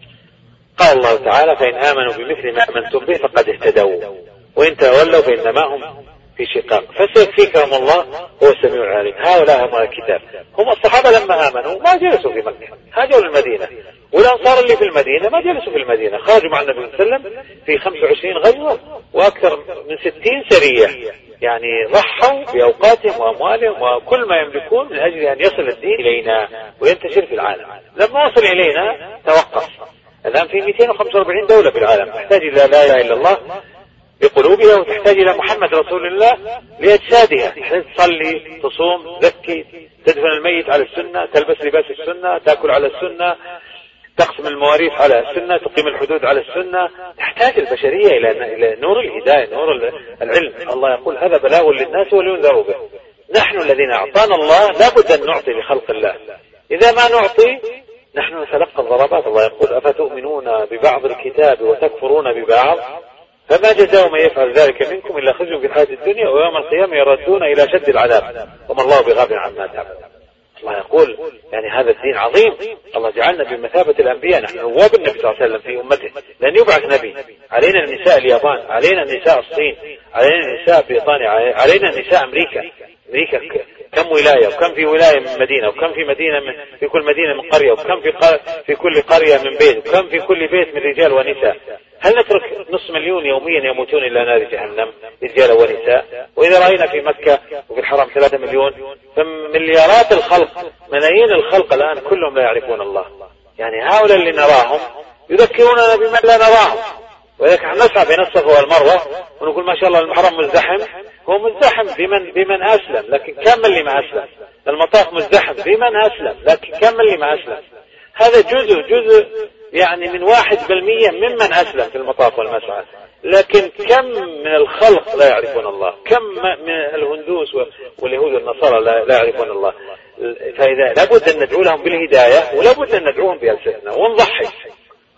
قال الله تعالى: فإن آمنوا بمثل ما آمنتم به فقد اهتدوا وإن تولوا فإنما هم في شقاق فسيكفيكهم الله هو السميع العليم. هؤلاء هم الكتاب، هم الصحابة لما آمنوا ما جلسوا في مكة، هاجروا للمدينة، والأنصار اللي في المدينة ما جلسوا في المدينة، خرجوا مع النبي صلى الله عليه وسلم في خمسة وعشرين غزوة وأكثر من ستين سرية، يعني ضحوا بأوقاتهم وأموالهم وكل ما يملكون من أجل أن يصل الدين إلينا وينتشر في العالم. لما وصل إلينا توقف. الآن في مئتين وخمسة وأربعين دولة في العالم تحتاج إلى لا إله إلا الله بقلوبها وتحتاج إلى محمد رسول الله لأجسادها، تحتاج تصلي، تصوم، تزكي، تدفن الميت على السنة، تلبس لباس السنة، تأكل على السنة، تقسم المواريث على السنة، تقيم الحدود على السنة. تحتاج البشرية إلى إلى نور الهداية، نور العلم. الله يقول: هذا بلاغ للناس ولينذروا به. نحن الذين أعطانا الله لابد أن نعطي لخلق الله. إذا ما نعطي نحن نتلقى الضربات. الله يقول: أفتؤمنون ببعض الكتاب وتكفرون ببعض فما جزاء من يفعل ذلك منكم إلا خزي في الحياة الدنيا ويوم القيامة يردون إلى شد العذاب وما الله بغافل عما تعملون. الله يقول يعني هذا الدين عظيم. الله جعلنا بمثابة الأنبياء، نحن نواب النبي صلى الله عليه وسلم في أمته، لن يبعث نبي. علينا النساء اليابان، علينا النساء الصين، علينا النساء بريطانيا، علينا النساء أمريكا. أمريكا كم ولاية وكم في ولاية من مدينة وكم في مدينة من في كل مدينة من قرية وكم في قر... في كل قرية من بيت وكم في كل بيت من رجال ونساء. هل نترك نصف مليون يوميا يموتون إلى نار جهنم رجال ونساء؟ وإذا رأينا في مكة وفي الحرم ثلاثة مليون، فمليارات الخلق، ملايين الخلق الآن كلهم لا يعرفون الله. يعني هؤلاء اللي نراهم يذكروننا بما لا نراهم. ولذلك نسعى بين الصفا والمروة ونقول ما شاء الله المحرم مزدحم. هو مزدحم بمن بمن أسلم، لكن كم اللي ما أسلم؟ المطاف مزدحم بمن أسلم، لكن كم اللي ما أسلم؟ هذا جزء جزء يعني من واحد بالمية ممن أسلم في المطاف والمسعى، لكن كم من الخلق لا يعرفون الله؟ كم من الهندوس واليهود والنصارى لا يعرفون الله؟ فإذا لابد أن ندعو لهم بالهداية ولابد أن ندعوهم بألسنتنا ونضحي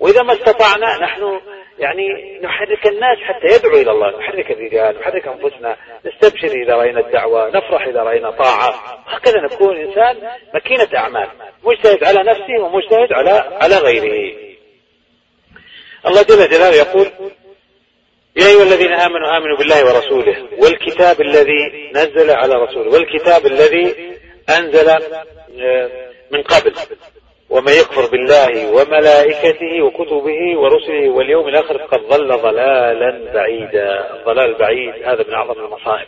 وإذا ما استطعنا نحن يعني نحرك الناس حتى يدعوا إلى الله، نحرك الرجال، نحرك أنفسنا، نستبشر إذا رأينا الدعوة، نفرح إذا رأينا طاعة، هكذا نكون إنسان مكينة أعمال، مجتهد على نفسه ومجتهد على على غيره. الله جل جلاله يقول: يا أيها الذين آمنوا آمنوا بالله ورسوله والكتاب الذي نزل على رسوله والكتاب الذي أنزل من قبل ومن يكفر بالله وملائكته وكتبه ورسله واليوم الآخر فقد ضل ضلالا بعيدا. الضلال البعيد هذا من أعظم المصائب.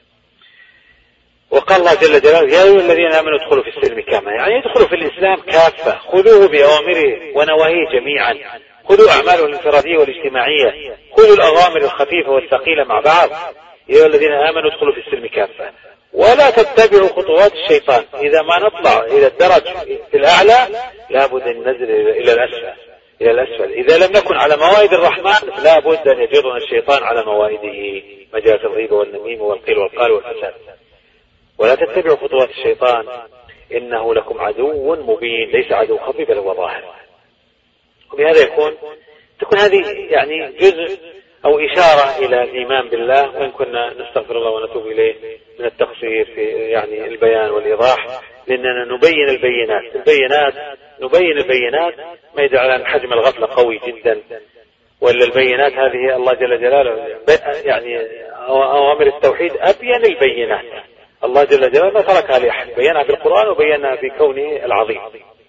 وقال الله جل جلاله: يا أيها الذين آمنوا ادخلوا في السلم كافة، يعني ادخلوا في الإسلام كافة، خذوه بأوامره ونواهيه جميعا، خذوا أعماله الانفرادية والاجتماعية، خذوا الأوامر الخفيفة والثقيلة مع بعض. يا أيها الذين آمنوا ادخلوا في السلم كافة ولا تتبعوا خطوات الشيطان. إذا ما نطلع إلى الدرج في الأعلى لابد أن ننزل إلى الأسفل إلى الأسفل. إذا لم نكن على موائد الرحمن لابد أن يجرنا الشيطان على موائده، مجالس الغيبة والنميمة والقيل والقال والفساد. ولا تتبعوا خطوات الشيطان إنه لكم عدو مبين، ليس عدو خفي بل هو ظاهر. وبهذا يكون تكون هذه يعني جزء أو إشارة إلى الإيمان بالله، وإن كنا نستغفر الله ونتوب إليه من التقصير في يعني البيان والإيضاح، لأننا نبين البينات البينات نبين البينات ما يدل على أن حجم الغفلة قوي جدا. ولا البينات هذه الله جل جلاله يعني أوامر التوحيد أبين البينات، الله جل جلاله ما تركها لأحد، بينها في القرآن وبينها في كونه العظيم.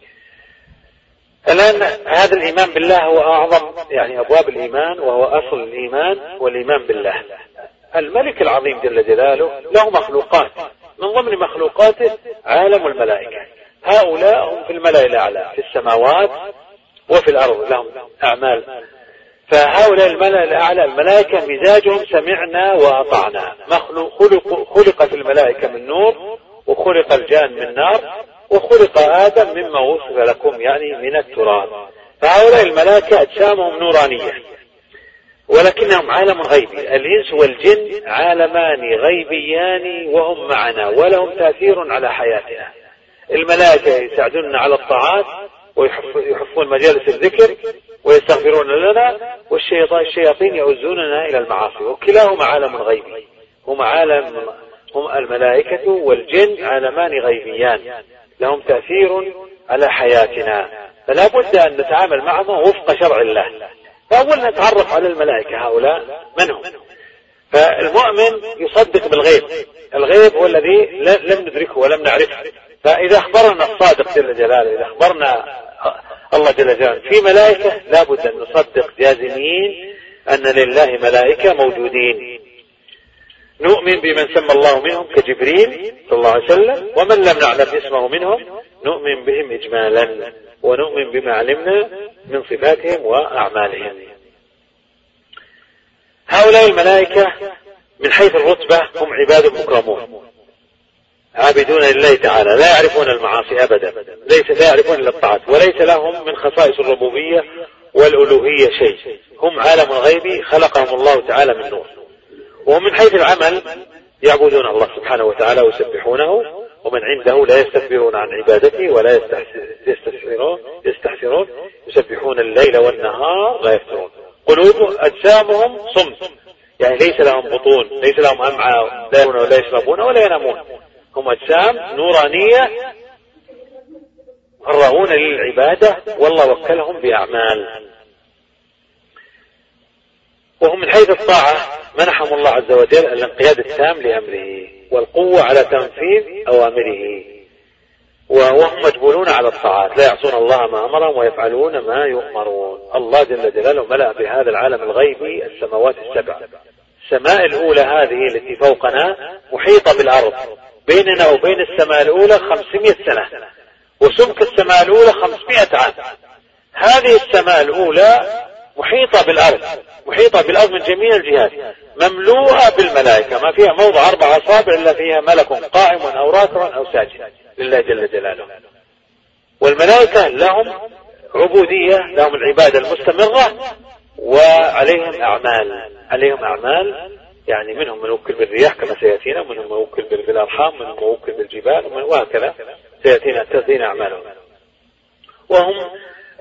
الآن هذا الإيمان بالله هو أعظم يعني أبواب الإيمان، وهو أصل الإيمان والإيمان بالله. الملك العظيم جل جلاله له مخلوقات، من ضمن مخلوقاته عالم الملائكة. هؤلاء هم في الملأ الأعلى في السماوات وفي الأرض، لهم أعمال. فهؤلاء الملأ الأعلى الملائكة مزاجهم سمعنا وأطعنا. مخلوق خلق, خلق في الملائكة من نور، وخلق الجان من نار، وخلق آدم مما وصف لكم يعني من التراب. فهؤلاء الملائكة أجسامهم نورانية ولكنهم عالم غيبي. الإنس والجن عالمان غيبيان وهم معنا ولهم تأثير على حياتنا. الملائكة يساعدوننا على الطاعات ويحفون مجالس الذكر ويستغفرون لنا، والشياطين يؤذوننا إلى المعاصي، وكلاهما عالم غيبي. هم عالم هم الملائكة والجن عالمان غيبيان لهم تأثير على حياتنا، فلا بد أن نتعامل معهم وفق شرع الله. فأولا نتعرف على الملائكة هؤلاء من هم. فالمؤمن يصدق بالغيب، الغيب هو الذي لم ندركه ولم نعرفه. فإذا أخبرنا الصادق جل جلاله، إذا أخبرنا الله جل جلاله في ملائكة، لا بد أن نصدق جازمين أن لله ملائكة موجودين. نؤمن بمن سمى الله منهم كجبريل صلى الله عليه وسلم، ومن لم نعلم اسمه منهم نؤمن بهم إجمالا، ونؤمن بما علمنا من صفاتهم وأعمالهم. هؤلاء الملائكة من حيث الرتبة هم عباد مكرمون عابدون لله تعالى، لا يعرفون المعاصي أبدا، ليس لا يعرفون إلا الطاعات، وليس لهم من خصائص الربوبية والألوهية شيء. هم عالم غيبي خلقهم الله تعالى من نور. ومن حيث العمل يعبدون الله سبحانه وتعالى ويسبحونه، ومن عنده لا يستكبرون عن عبادته ولا يستحسرون يستحسرون يسبحون الليل والنهار لا يفترون. قلوب أجسامهم صمت، يعني ليس لهم بطون، ليس لهم أمعاء، لا يأكلون ولا يشربون ولا ينامون. هم أجسام نورانية مرغون للعبادة، والله وكلهم بأعمال. وهم من حيث الطاعة منحهم الله عز وجل الانقياد التام لأمره والقوة على تنفيذ أوامره، وهم مجبولون على الطاعات، لا يعصون الله ما أمرهم ويفعلون ما يؤمرون. الله جل جلاله ملأ بهذا العالم الغيبي السماوات السبع. السماء الأولى هذه التي فوقنا محيطة بالأرض، بيننا وبين السماء الأولى خمسمائة سنة، وسمك السماء الأولى خمسمائة عام. هذه السماء الأولى محيطة بالأرض، محيطة بالأرض من جميع الجهات، مملوءة بالملائكة، ما فيها موضع أربع أصابع إلا فيها ملك قائم أو راكع أو ساجد لله جل جلاله. والملائكة لهم عبودية، لهم العبادة المستمرة، وعليهم أعمال عليهم أعمال يعني منهم من يوكل بالرياح كما سيأتينا، ومنهم من يوكل بالأرحام، ومنهم من يوكل بالجبال، وهكذا سيأتينا تزين أعمالهم. وهم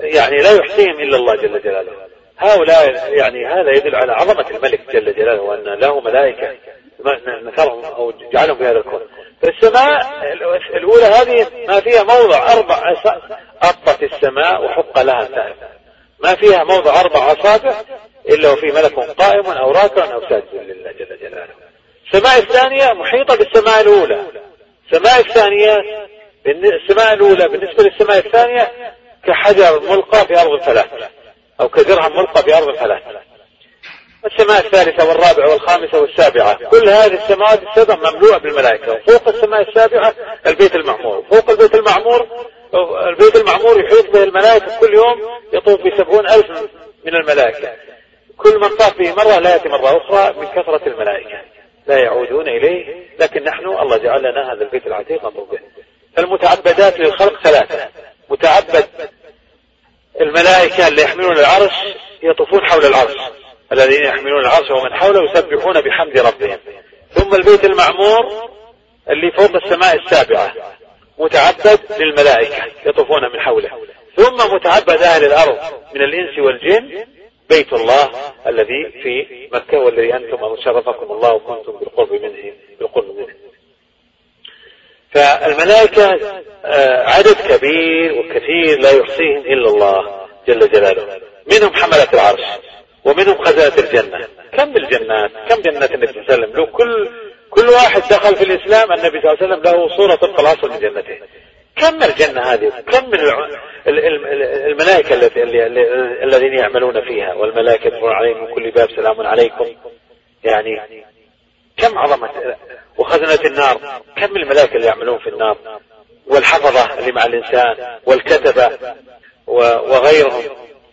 يعني لا يحصيهم إلا الله جل جلاله. هؤلاء يعني هذا يدل على عظمة الملك جل جلاله وأن له ملائكة نثرهم أو جعلهم في هذا الكون. فالسماء الأولى هذه ما فيها موضع أربع أطت السماء وحق لها سائر، ما فيها موضع أربع أصابع إلا وفي ملك قائم أو راكع أو ساجد لله جل جلاله. السماء الثانية محيطة بالسماء الأولى. السماء الثانية السماء الأولى بالنسبة للسماء الثانية كحجر ملقى في أرض ثلاث أو كدرهم ملقى في أرض ثلاث. السماء الثالثة والرابعة والخامسة والسابعة كل هذه السماوات السبع مملوءة بالملائكة. وفوق السماء السابعة البيت المعمور. فوق البيت المعمور البيت المعمور يحيط به الملائكة كل يوم يطوف به سبعون ألف من الملائكة. كل من طاف به مرة لا يأتي مرة أخرى من كثرة الملائكة لا يعودون إليه. لكن نحن الله جعل لنا هذا البيت العتيق نطوف به. المتعبدات للخلق ثلاثة. متعبد الملائكة اللي يحملون العرش يطوفون حول العرش، الذين يحملون العرش ومن حوله يسبحون بحمد ربهم. ثم البيت المعمور اللي فوق السماء السابعة متعبد للملائكة يطوفون من حوله. ثم متعبد أهل الأرض من الإنس والجن بيت الله الذي في مكة والذي أنتم شرفكم الله وكنتم بالقرب منه بالقرب منه. فالملائكة عدد كبير وكثير لا يحصيهم إلا الله جل جلاله. منهم حملة العرش ومنهم خزانة الجنة. كم الجنات كم جنة النبي صلى الله عليه وسلم. لو كل كل واحد دخل في الإسلام النبي صلى الله عليه وسلم له صورة طبق الأصل من جنته. كم الجنة هذه كم من الملائكة الذين يعملون فيها والملائكة يدخلون عليهم من كل باب سلام عليكم. يعني كم عظمة. وخزنة النار كم الملائكة اللي يعملون في النار والحفظة اللي مع الإنسان والكتبة وغيرهم.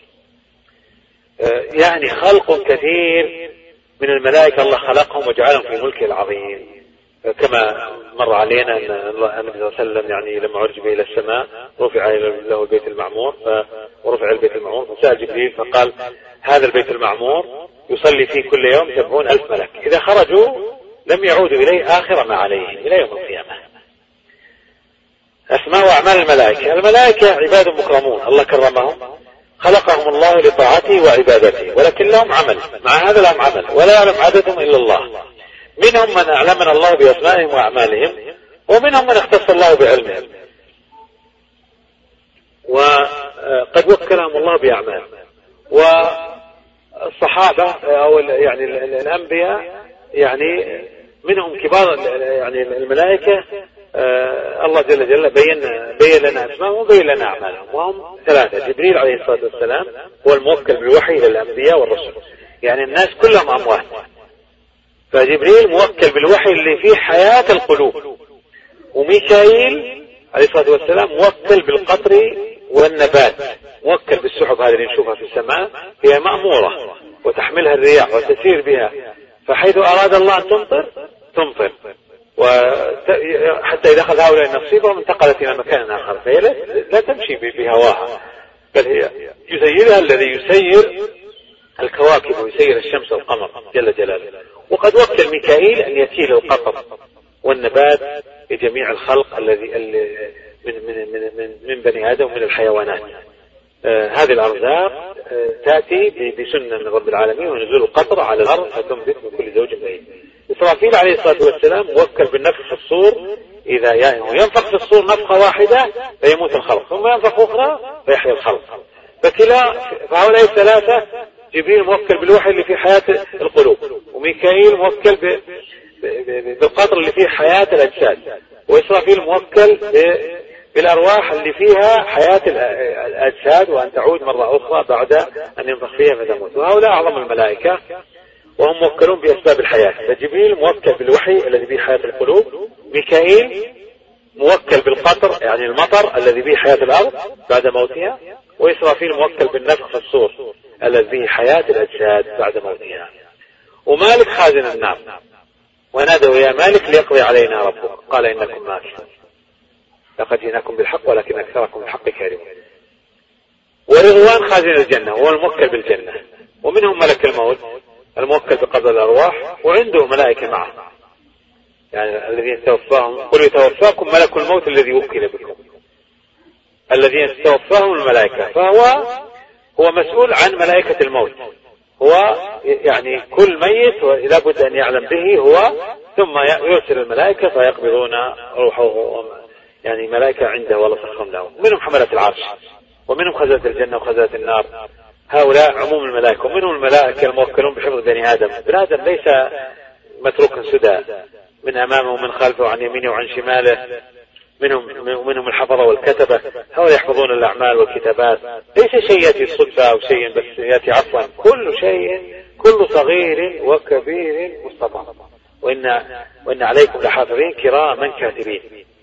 يعني خلق كثير من الملائكة الله خلقهم وجعلهم في ملكه العظيم. كما مر علينا أن النبي صلى الله عليه وسلم يعني لما عرج به إلى السماء رفع له البيت المعمور ورفع البيت المعمور فسأل جبريل فقال هذا البيت المعمور يصلي فيه كل يوم سبعون ألف ملك إذا خرجوا لم يعودوا إليه آخر ما عليهم إلى يوم القيامة. أسماء وأعمال الملائكة. الملائكة عباد مكرمون الله كرمهم خلقهم الله لطاعته وعبادته ولكن لهم عمل. مع هذا لهم عمل ولا يعلم عددهم إلا الله. منهم من أعلمنا الله بأسمائهم وأعمالهم ومنهم من اختص الله بعلمهم وقد وكلهم الله بأعمال. والصحابة أو يعني الأنبياء يعني منهم كبار يعني الملائكة الله جل جلاله بين بين لنا أسمائهم وبين لنا أعمالهم وهم ثلاثة. جبريل عليه الصلاة والسلام هو الموكل بالوحي للأنبياء والرسل. يعني الناس كلهم أموات فجبريل موكل بالوحي اللي فيه حياة القلوب. وميكائيل عليه الصلاة والسلام موكل بالقطر والنبات موكل بالسحب هذه اللي نشوفها في السماء هي مأمورة وتحملها الرياح وتسير بها فحيث أراد الله أن تمطر تمطر وحتى إذا أخذ هؤلاء نصيبهم انتقلت إلى مكان آخر فهي لا تمشي بهواها بل هي يسيرها الذي يسير الكواكب ويسير الشمس والقمر جل جلاله. وقد وكل ميكائيل أن يسيل القطر والنبات لجميع الخلق الذي من من من من, من بني آدم ومن الحيوانات. آه هذه الأرزاق آه تأتي بسنة من رب العالمين ونزول القطر على الأرض فتنبت من كل زوج بعيد. إسرافيل عليه الصلاة والسلام موكل بالنفخ في الصور إذا ينفخ في الصور نفخة واحدة فيموت الخلق ثم ينفخ أخرى فيحيى الخلق. فكلا فهؤلاء الثلاثة جبريل موكل بالوحي اللي فيه حياة القلوب وميكائيل موكل بالقطر اللي فيه حياة الأجساد وإسرافيل موكل بالأرواح اللي فيها حياة الأجساد وأن تعود مرة أخرى بعد أن ينفخ فيها فتموت. وهؤلاء أعظم الملائكة وهم موكلون بأسباب الحياة. فجبريل موكل بالوحي الذي فيه حياة القلوب. ميكائيل موكل بالقطر يعني المطر الذي فيه حياة الأرض بعد موتها. وإسرافيل موكل بالنفخ في الصور الذي فيه حياة الأجساد بعد موتها. ومالك خازن النار ونادوا يا مالك ليقضي علينا ربك قال إنكم ماكثون لقد جئناكم بالحق ولكن أكثركم الحق كارهون. ورضوان خازن الجنة هو الموكل بالجنة. ومنهم ملك الموت الموكل بقبض الأرواح وعنده ملائكة معه يعني الذين توفاهم قل يتوفاكم ملك الموت الذي وكل بكم. الذين تتوفاهم الملائكة، فهو هو مسؤول عن ملائكة الموت. هو يعني كل ميت لابد أن يعلم به هو، ثم يرسل الملائكة فيقبضون روحه، يعني ملائكة عنده والله سخرهم له، منهم حملة العرش ومنهم خزنة الجنة وخزنة النار، هؤلاء عموم الملائكة. ومنهم الملائكة الموكلون بحفظ بني آدم. بني آدم ليس متروكا سدى من أمامه ومن خلفه وعن يمينه وعن شماله، منهم منهم الحفظة والكتبة، هؤلاء يحفظون الأعمال والكتابات. ليس شيء يأتي صدفة أو شيء بس يأتي عفوا، كل شيء كل صغير وكبير مستطاع. وإن وإن عليكم لحافظين كراما كاتبين،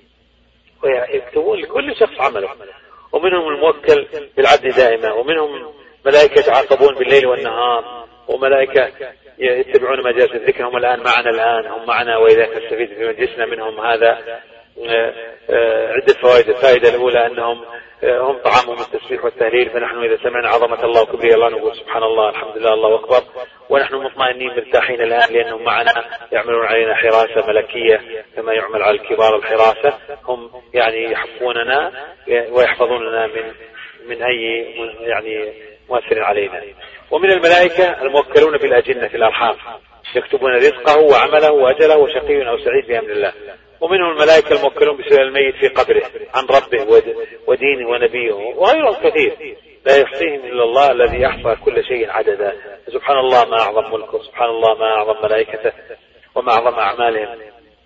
ويكتبون لكل شخص عمله. ومنهم الموكل بالعدل دائما، ومنهم ملائكة يتعاقبون بالليل والنهار، وملائكة يتبعون مجالس الذكر. هم الآن معنا الآن هم معنا وإذا نستفيد في مجلسنا منهم هذا عدة فوائد. الفائدة الأولى أنهم هم طعامهم التسبيح والتهليل، فنحن إذا سمعنا عظمة الله وكبرياء الله نقول سبحان الله الحمد لله الله أكبر، ونحن مطمئنين مرتاحين الآن لأنهم معنا يعملون علينا حراسة ملكية كما يعمل على الكبار الحراسة. هم يعني يحفوننا ويحفظوننا من من أي يعني مؤثر علينا. ومن الملائكة الموكلون بالأجنة في الأرحام، يكتبون رزقه وعمله وأجله وشقي أو سعيد بأمر الله. ومنهم الملائكة الموكلون بسؤال الميت في قبره عن ربه ودينه ونبيه، وغيرهم كثير لا يحصيهم إلا الله الذي يحصى كل شيء عددا. سبحان الله ما أعظم ملكه، سبحان الله ما أعظم ملائكته وما أعظم أعمالهم.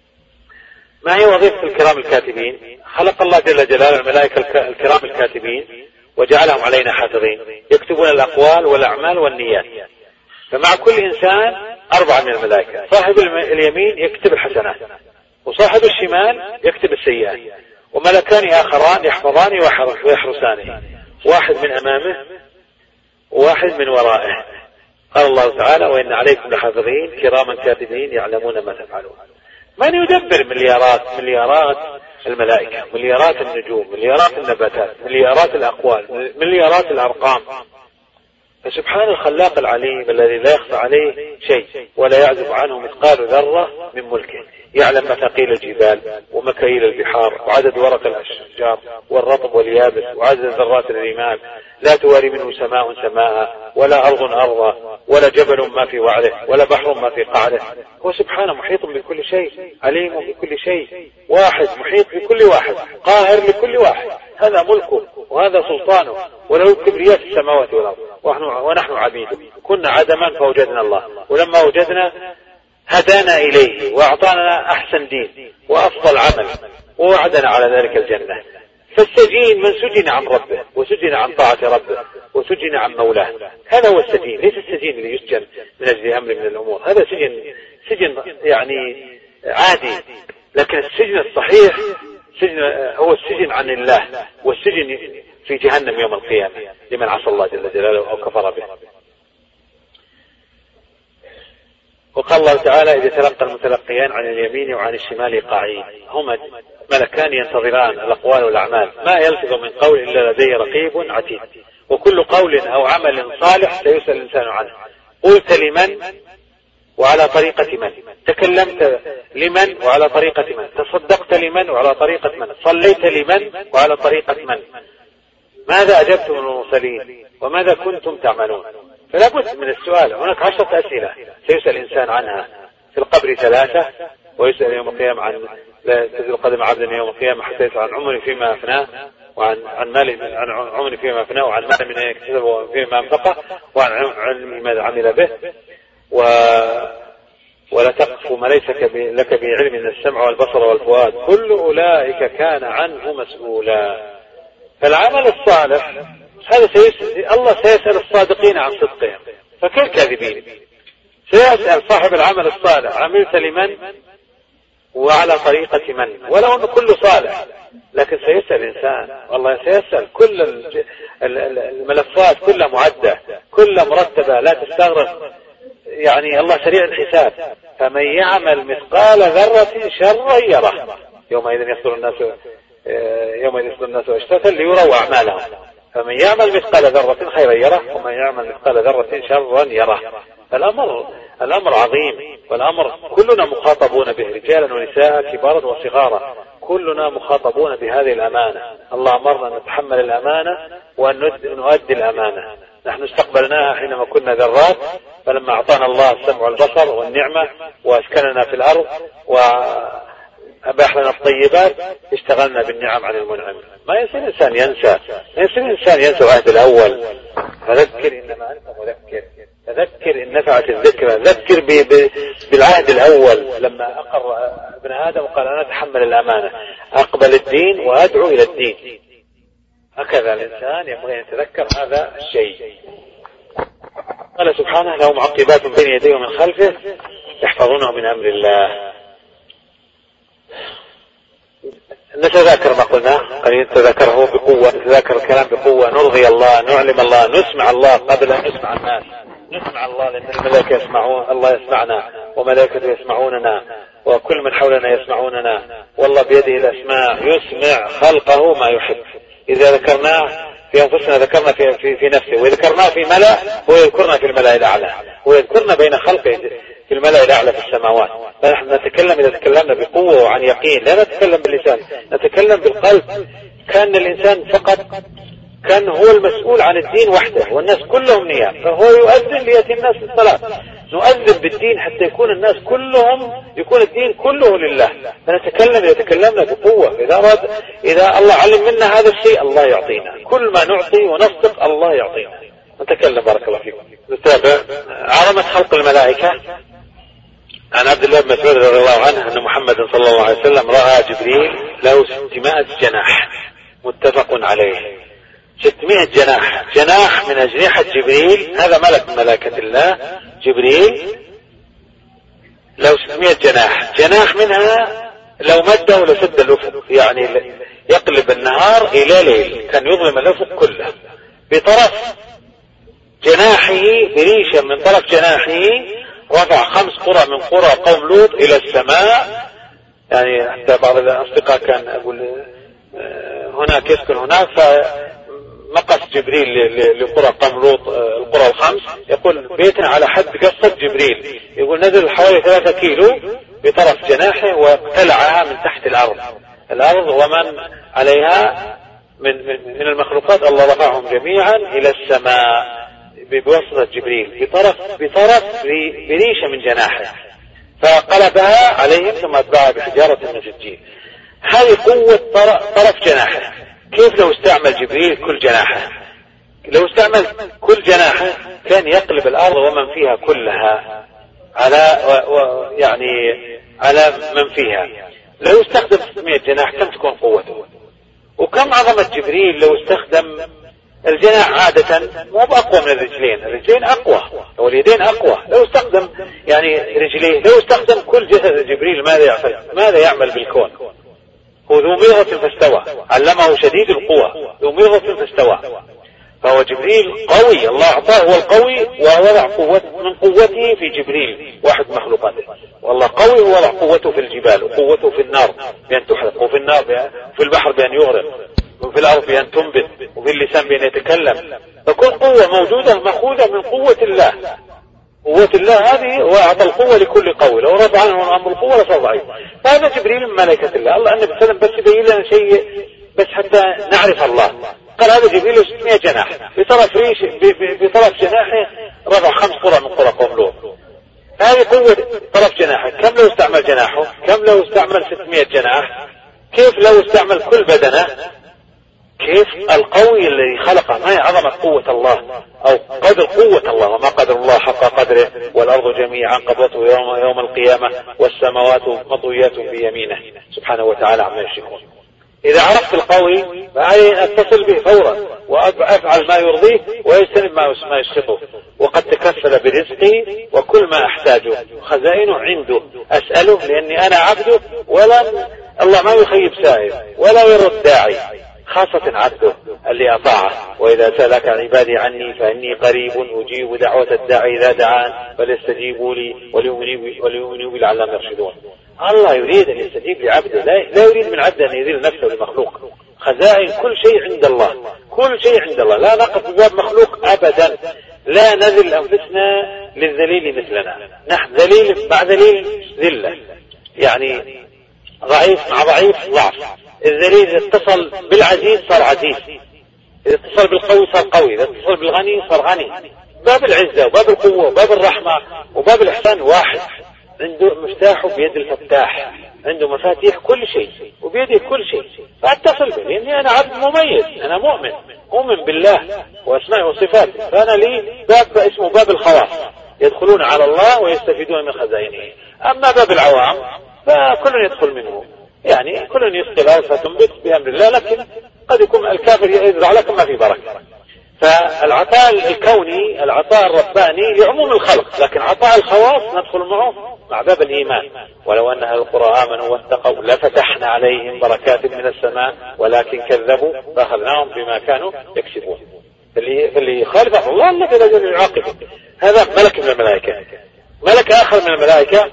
ما هي وظيفة الكرام الكاتبين؟ خلق الله جل جلاله الملائكة الكرام الكاتبين وجعلهم علينا حافظين، يكتبون الأقوال والأعمال والنيات. فمع كل إنسان أربعة من الملائكة، صاحب اليمين يكتب الحسنات، وصاحب الشمال يكتب السيئات، وملكان آخران يحفظان ويحرسانه، واحد من أمامه وواحد من ورائه. قال الله تعالى وإن عليكم لحافظين كراما كاتبين يعلمون ما تفعلون. من يدبر مليارات مليارات الملائكة، مليارات النجوم، مليارات النباتات، مليارات الأقوال، مليارات الأرقام. فسبحان الخلاق العليم الذي لا يخفى عليه شيء ولا يعزب عنه مثقال ذرة من ملكه، يعلم مثاقيل الجبال ومكاييل البحار وعدد ورق الأشجار والرطب واليابس وعدد ذرات الرمال، لا تواري منه سماء سماء ولا أرض أرضا ولا جبل ما في وعره ولا بحر ما في قعره. هو سبحانه محيط بكل شيء، عليم بكل شيء، واحد محيط بكل واحد، قاهر لكل واحد. هذا ملكه وهذا سلطانه، وله كبرياء في السماوات والأرض، ونحن عبيده. كنا عدما فوجدنا الله، ولما وجدنا هدانا إليه وأعطانا أحسن دين وأفضل عمل ووعدنا على ذلك الجنة. فالسجين من سجن عن ربه وسجن عن طاعة ربه وسجن عن مولاه، هذا هو السجين. ليس السجين اللي يسجن من أجل أمر من الأمور، هذا سجن سجن يعني عادي. لكن السجن الصحيح سجن هو السجن عن الله، والسجن في جهنم يوم القيامة لمن عصى الله جل جلاله أو كفر به. وقال الله تعالى إذ تلقى المتلقيان عن اليمين وعن الشمال قاعدين، هما ملكان ينتظران الأقوال والأعمال، ما يلفظ من قول إلا لديه رقيب عتيد. وكل قول أو عمل صالح سيسأل الإنسان عنه. قلت لمن وعلى طريقة من؟ تكلمت لمن وعلى طريقة من؟ تصدقت لمن وعلى طريقة من؟ صليت لمن وعلى طريقة من؟ ماذا أجبتم المرسلين وماذا كنتم تعملون؟ فلا بد من السؤال. هناك عشرة أسئلة سيسأل الإنسان عنها. في القبر ثلاثة، ويسأل يوم القيامة عن لا تزل قدم عبد يوم القيامة حتى يسأل عن عمره فيما أفناه، وعن عن ماله عن عمره فيما أفناه، وعن ماله من يكتسبه فيما أنفقه، وعن علمه ماذا عمل به. و ولا تقف ما ليس لك بعلم من السمع والبصر والفؤاد، كل أولئك كان عنه مسؤولا. فالعمل الصالح هذا سيسأل الله، سيسأل الصادقين عن صدقهم، فكالكاذبين. سيسأل صاحب العمل الصالح عملت لمن وعلى طريقة من، ولو أنه كله صالح، لكن سيسأل الإنسان والله سيسأل. كل الملفات كلها معدة، كلها مرتبة، لا تستغرق. يعني الله سريع الحساب. فمن يعمل مثقال ذرة شرا يره، يومئذ يصدر الناس يومئذ يصدر الناس أشتاتا ليروا أعمالهم، فمن يعمل مثقال ذرة خيرا يره ومن يعمل مثقال ذرة شرا يره. الأمر الأمر عظيم، والأمر كلنا مخاطبون به، رجالا ونساء كبارا وصغارا، كلنا مخاطبون بهذه الأمانة. الله أمرنا أن نتحمل الأمانة وأن نؤدي الأمانة. نحن استقبلناها حينما كنا ذرات، فلما أعطانا الله السمع والبصر والنعمة وأسكننا في الأرض وأباح لنا الطيبات اشتغلنا بالنعم عن المنعم. ما يصير إنسان ينسى، ما يصير إنسان ينسى العهد الأول. فذكر إنما أنت مذكر، تذكر إن نفعت الذكرى، ذكر بالعهد الأول لما أقر ابن آدم وقال أنا أتحمل الأمانة، أقبل الدين وأدعو إلى الدين. هكذا الإنسان ينبغي أن يتذكر هذا الشيء. قال سبحانه له معقبات بين يديه ومن خلفه يحفظونه من أمر الله. نتذاكر ما قلنا قليل، نتذاكره بقوة، نتذاكر الكلام بقوة، نرضي الله، نعلم الله، نسمع الله قبل أن نسمع الناس. نسمع الله لأن الملائكة يسمعون، الله يسمعنا وملائكته يسمعوننا وكل من حولنا يسمعوننا، والله بيده الأسماع يسمع خلقه ما يحب. إذا ذكرناه في أنفسنا ذكرنا في, في, في نفسه، وذكرناه في ملأ هو يذكرنا في الملأ الأعلى، ويذكرنا بين خلقه في الملأ الأعلى في السماوات. فنحن نتكلم إذا تكلمنا بقوة وعن يقين، لا نتكلم باللسان، نتكلم بالقلب. كان الإنسان فقط كان هو المسؤول عن الدين وحده والناس كلهم نيام، فهو يؤذن ليأتي الناس الصلاة. نؤذن بالدين حتى يكون الناس كلهم، يكون الدين كله لله. فنتكلم إذا تكلمنا بقوة. إذا أراد إذا الله علم منا هذا الشيء الله يعطينا، كل ما نعطي ونصدق الله يعطينا. نتكلم بارك الله فيكم. نتابع عظمة خلق الملائكة. عن عبد الله بن مسعود رضي الله عنه أن محمد صلى الله عليه وسلم رأى جبريل له ستمائة جناح، متفق عليه. ستمائة جناح، جناح من أجنحة جبريل، هذا ملك من ملائكة الله جبريل له ستمائة جناح، جناح منها لو مده لسد الأفق، يعني يقلب النهار إلى ليل، كان يظلم الأفق كله. بطرف جناحه بريشة من طرف جناحه رفع خمس قرى من قرى قوم لوط إلى السماء. يعني حتى بعض الأصدقاء كان أقول هناك يسكن هناك، فمقص جبريل لقرى قوم لوط القرى الخمس، يقول بيتنا على حد قصة جبريل، يقول نزل حوالي ثلاثة كيلو بطرف جناحه واقتلعها من تحت الأرض. الأرض ومن عليها من, من المخلوقات الله رفعهم جميعا إلى السماء بواسطة جبريل بطرف بطرف بريشة من جناحه، فقلبها عليهم ثم أتبعها بحجارة من سجيل. هذه قوة طرف جناحه. كيف لو استعمل جبريل كل جناحه؟ لو استعمل كل جناحه كان يقلب الأرض ومن فيها كلها على و و يعني على من فيها. لو استخدم ستمائة جناح كم تكون قوته؟ وكم عظمة جبريل لو استخدم الجناح؟ عادة مو بأقوى من الرجلين، الرجلين أقوى واليدين أقوى. لو استخدم يعني رجليه، لو استخدم كل جسد جبريل ماذا يعمل؟ ماذا يعمل بالكون؟ هو ذو مرة فاستوى، علمه شديد القوى، ذو مرة فاستوى. فهو جبريل قوي، الله أعطاه هو القوي ووضع قوة من قوته في جبريل واحد مخلوقاته. والله قوي ووضع قوته في الجبال، وقوته في النار بأن تحرق، وفي النار في البحر بأن يغرق، وفي الأرض بأن تنبت، وفي اللسان بأن يتكلم. فكل قوة موجودة مأخوذة من قوة الله. قوة الله هذه وأعطى القوة لكل قوي، لو رفع عنه أمر القوة لصار ضعيف. فهذا جبريل من ملائكة الله. الله النبي صلى الله عليه وسلم بس يبين لنا شيء بس حتى نعرف الله. قال هذا جبريل ستمائة جناح، بطرف ريش بطرف جناحه رفع خمس قرى من قرى قوم لوط. هذه قوة طرف جناحه. كم لو استعمل جناحه؟ كم لو استعمل ستمائة جناح؟ كيف لو استعمل كل بدنه؟ كيف القوي الذي خلقه؟ ما هي عظمة قوة الله أو قدر قوة الله؟ وما قدر الله حق قدره، والأرض جميعا قبضته يوم, يوم القيامة والسماوات مطويات بيمينه سبحانه وتعالى عما يشركون. إذا عرفت القوي فعلي أن أتصل به فورا وأفعل ما يرضيه ويجتنب ما يسخطه. وقد تكفل برزقي وكل ما أحتاجه، خزائنه عنده، أسأله لأني أنا عبده، ولن الله ما يخيب سائل ولا يرد داعي، خاصة عبده اللي أطاعه. وإذا سألك عبادي عني فإني قريب أجيب دعوة الداعي إذا دعان فليستجيبوا لي وليؤمنوا بي لعلهم يرشدون. الله يريد أن يستجيب لعبده، لا يريد من عبده أن يذل نفسه لمخلوق. خزائن كل شيء عند الله، كل شيء عند الله، لا نقف بباب مخلوق أبدا، لا نذل أنفسنا للذليل مثلنا، نحن ذليل مع ذليل ذلة، يعني ضعيف مع ضعيف ضعف. الذليل إذا اتصل بالعزيز صار عزيز، إذا اتصل بالقوي صار قوي، إذا اتصل بالغني صار غني. باب العزة وباب القوة وباب الرحمة وباب الإحسان واحد، عنده مفتاحه بيد الفتاح، عنده مفاتيح كل شيء وبيده كل شيء، فاتصل به لأني أنا عبد مميز، أنا مؤمن أؤمن بالله وأسمائه وصفاته، فأنا لي باب اسمه باب الخواص، يدخلون على الله ويستفيدون من خزائنه. أما باب العوام فكل يدخل منه، يعني كل يسقي الأرض فتنبت بأمر الله، لكن قد يكون الكافر يزرع لكم ما في بركة. فالعطاء الكوني العطاء الرباني لعموم الخلق، لكن عطاء الخواص ندخل معه مع باب الإيمان. ولو أن أهل القرى آمنوا واتقوا لفتحنا عليهم بركات من السماء ولكن كذبوا فأخذناهم بما كانوا يكسبون. فاللي يخالف الله الذي لا يجوز يعاقبه. هذا ملك من الملائكة. ملك آخر من الملائكة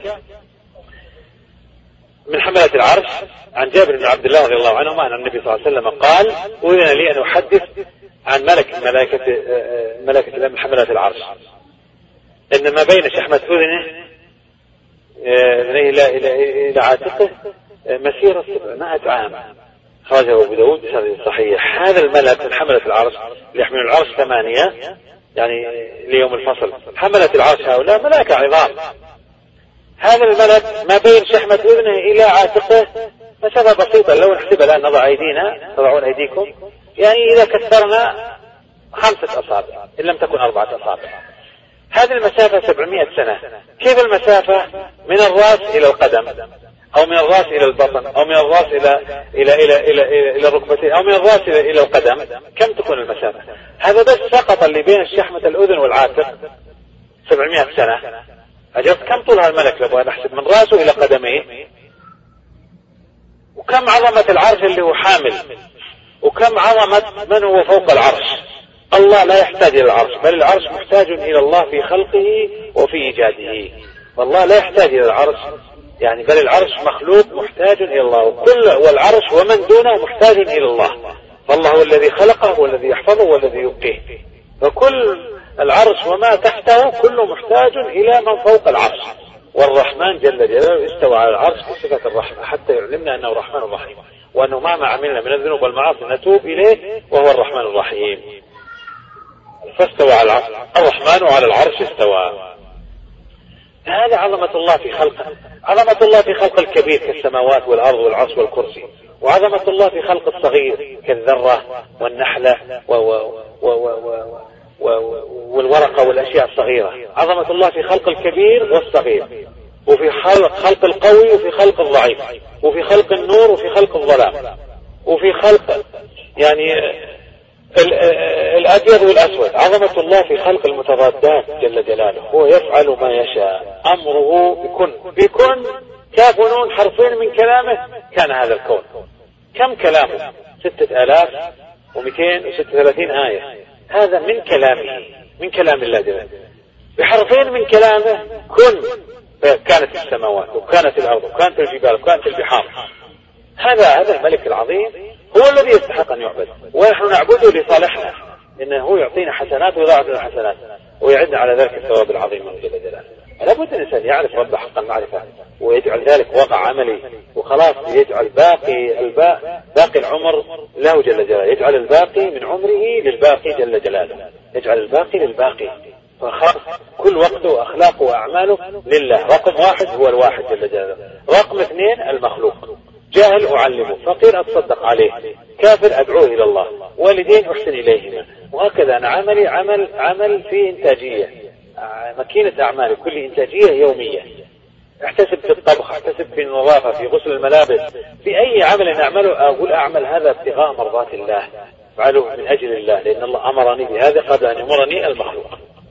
من حملة العرش، عن جابر بن عبد الله رضي الله عنهما أن النبي صلى الله عليه وسلم قال: أذن لي أن أحدث عن ملك من ملائكة ملائكة من حملة العرش إن ما بين شحمة أذنه إلى إلى إلى عاتقه مسيرة سبعمائة عام، خرجه أبو داود بسند صحيح. هذا الملك من حملة العرش اللي يحمل العرش ثمانية، يعني ليوم الفصل. حملة العرش هؤلاء ملائكة عظام. هذا الملك ما بين شحمة أذنه إلى عاتقه مسافة بسيطة، لو نحسب الآن نضع أيدينا، تضعون أيديكم، يعني إذا كثرنا خمسة أصابع إن لم تكن أربعة أصابع. هذه المسافة سبعمائة سنة. كيف المسافة؟ من الرأس إلى القدم، أو من الرأس إلى البطن، أو من الرأس إلى إلى إلى إلى إلى الركبتين، أو من الرأس إلى إلى القدم. كم تكون المسافة؟ هذا بس فقط اللي بين شحمة الأذن والعاتق سبعمائة سنة. أجل كم طولها الملك لو نحسب من رأسه إلى قدميه؟ وكم عظمة العرش اللي هو حامل؟ وكم عظمة من هو فوق العرش؟ الله لا يحتاج إلى العرش، بل العرش محتاج إلى الله في خلقه وفي إيجاده. والله لا يحتاج إلى العرش، يعني بل العرش مخلوق محتاج إلى الله، وكل والعرش ومن دونه محتاج إلى الله. فالله هو الذي خلقه والذي يحفظه والذي يبقيه، فكل العرش وما تحته كله محتاج إلى من فوق العرش. والرحمن جل جلاله استوى على العرش بصفة الرحمة حتى يعلمنا أنه رحمن رحيم، وأنه ما عملنا من الذنوب والمعاصي نتوب إليه وهو الرحمن الرحيم. فاستوى على العرش الرحمن وعلى العرش استوى. هذا عظمة الله في خلقه، عظمة الله في خلق الكبير كالسماوات والأرض والعرش والكرسي، وعظمة الله في خلق الصغير كالذرة والنحلة و و و و و والورقة والأشياء الصغيرة. عظمة الله في خلق الكبير والصغير، وفي خلق خلق القوي وفي خلق الضعيف، وفي خلق النور وفي خلق الظلام، وفي خلق يعني الأبيض والأسود. عظمة الله في خلق المتضادات جل جلاله، هو يفعل ما يشاء، أمره بكن. بكن كاف ونون حرفين من كلامه كان هذا الكون. كم كلامه؟ ستة آلاف ومئتين وستة وثلاثين آية. هذا من كلامه، من كلام الله جل بحرفين من كلامه كن، كانت السماوات وكانت الأرض وكانت الجبال وكانت البحار. هذا هذا الملك العظيم هو الذي يستحق أن يعبد، ونحن نعبده لصالحنا، إنه هو يعطينا حسنات ويضاعف لنا حسنات ويعدنا على ذلك الثواب العظيم جل جلاله. لابد الإنسان يعرف ربه حق المعرفة ويجعل ذلك واقع عملي، وخلاص يجعل باقي الباقي باقي العمر له جل جلاله، يجعل الباقي من عمره للباقي جل جلاله، يجعل الباقي للباقي، فخلاص كل وقته وأخلاقه وأعماله لله. رقم واحد هو الواحد جل جلاله، رقم اثنين المخلوق، جاهل أعلمه، فقير أتصدق عليه، كافر أدعوه إلى الله، والدين أحسن إليهما، وهكذا أنا عملي عمل عمل في إنتاجية، ماكينة أعمال كل إنتاجية يومية. احتسب في الطبخ، احتسب في النظافة، في غسل الملابس، في أي عمل أعمله أقول أعمل هذا ابتغاء مرضات الله، أفعله من أجل الله، لأن الله أمرني بهذا قبل أن يمرني المخلوق.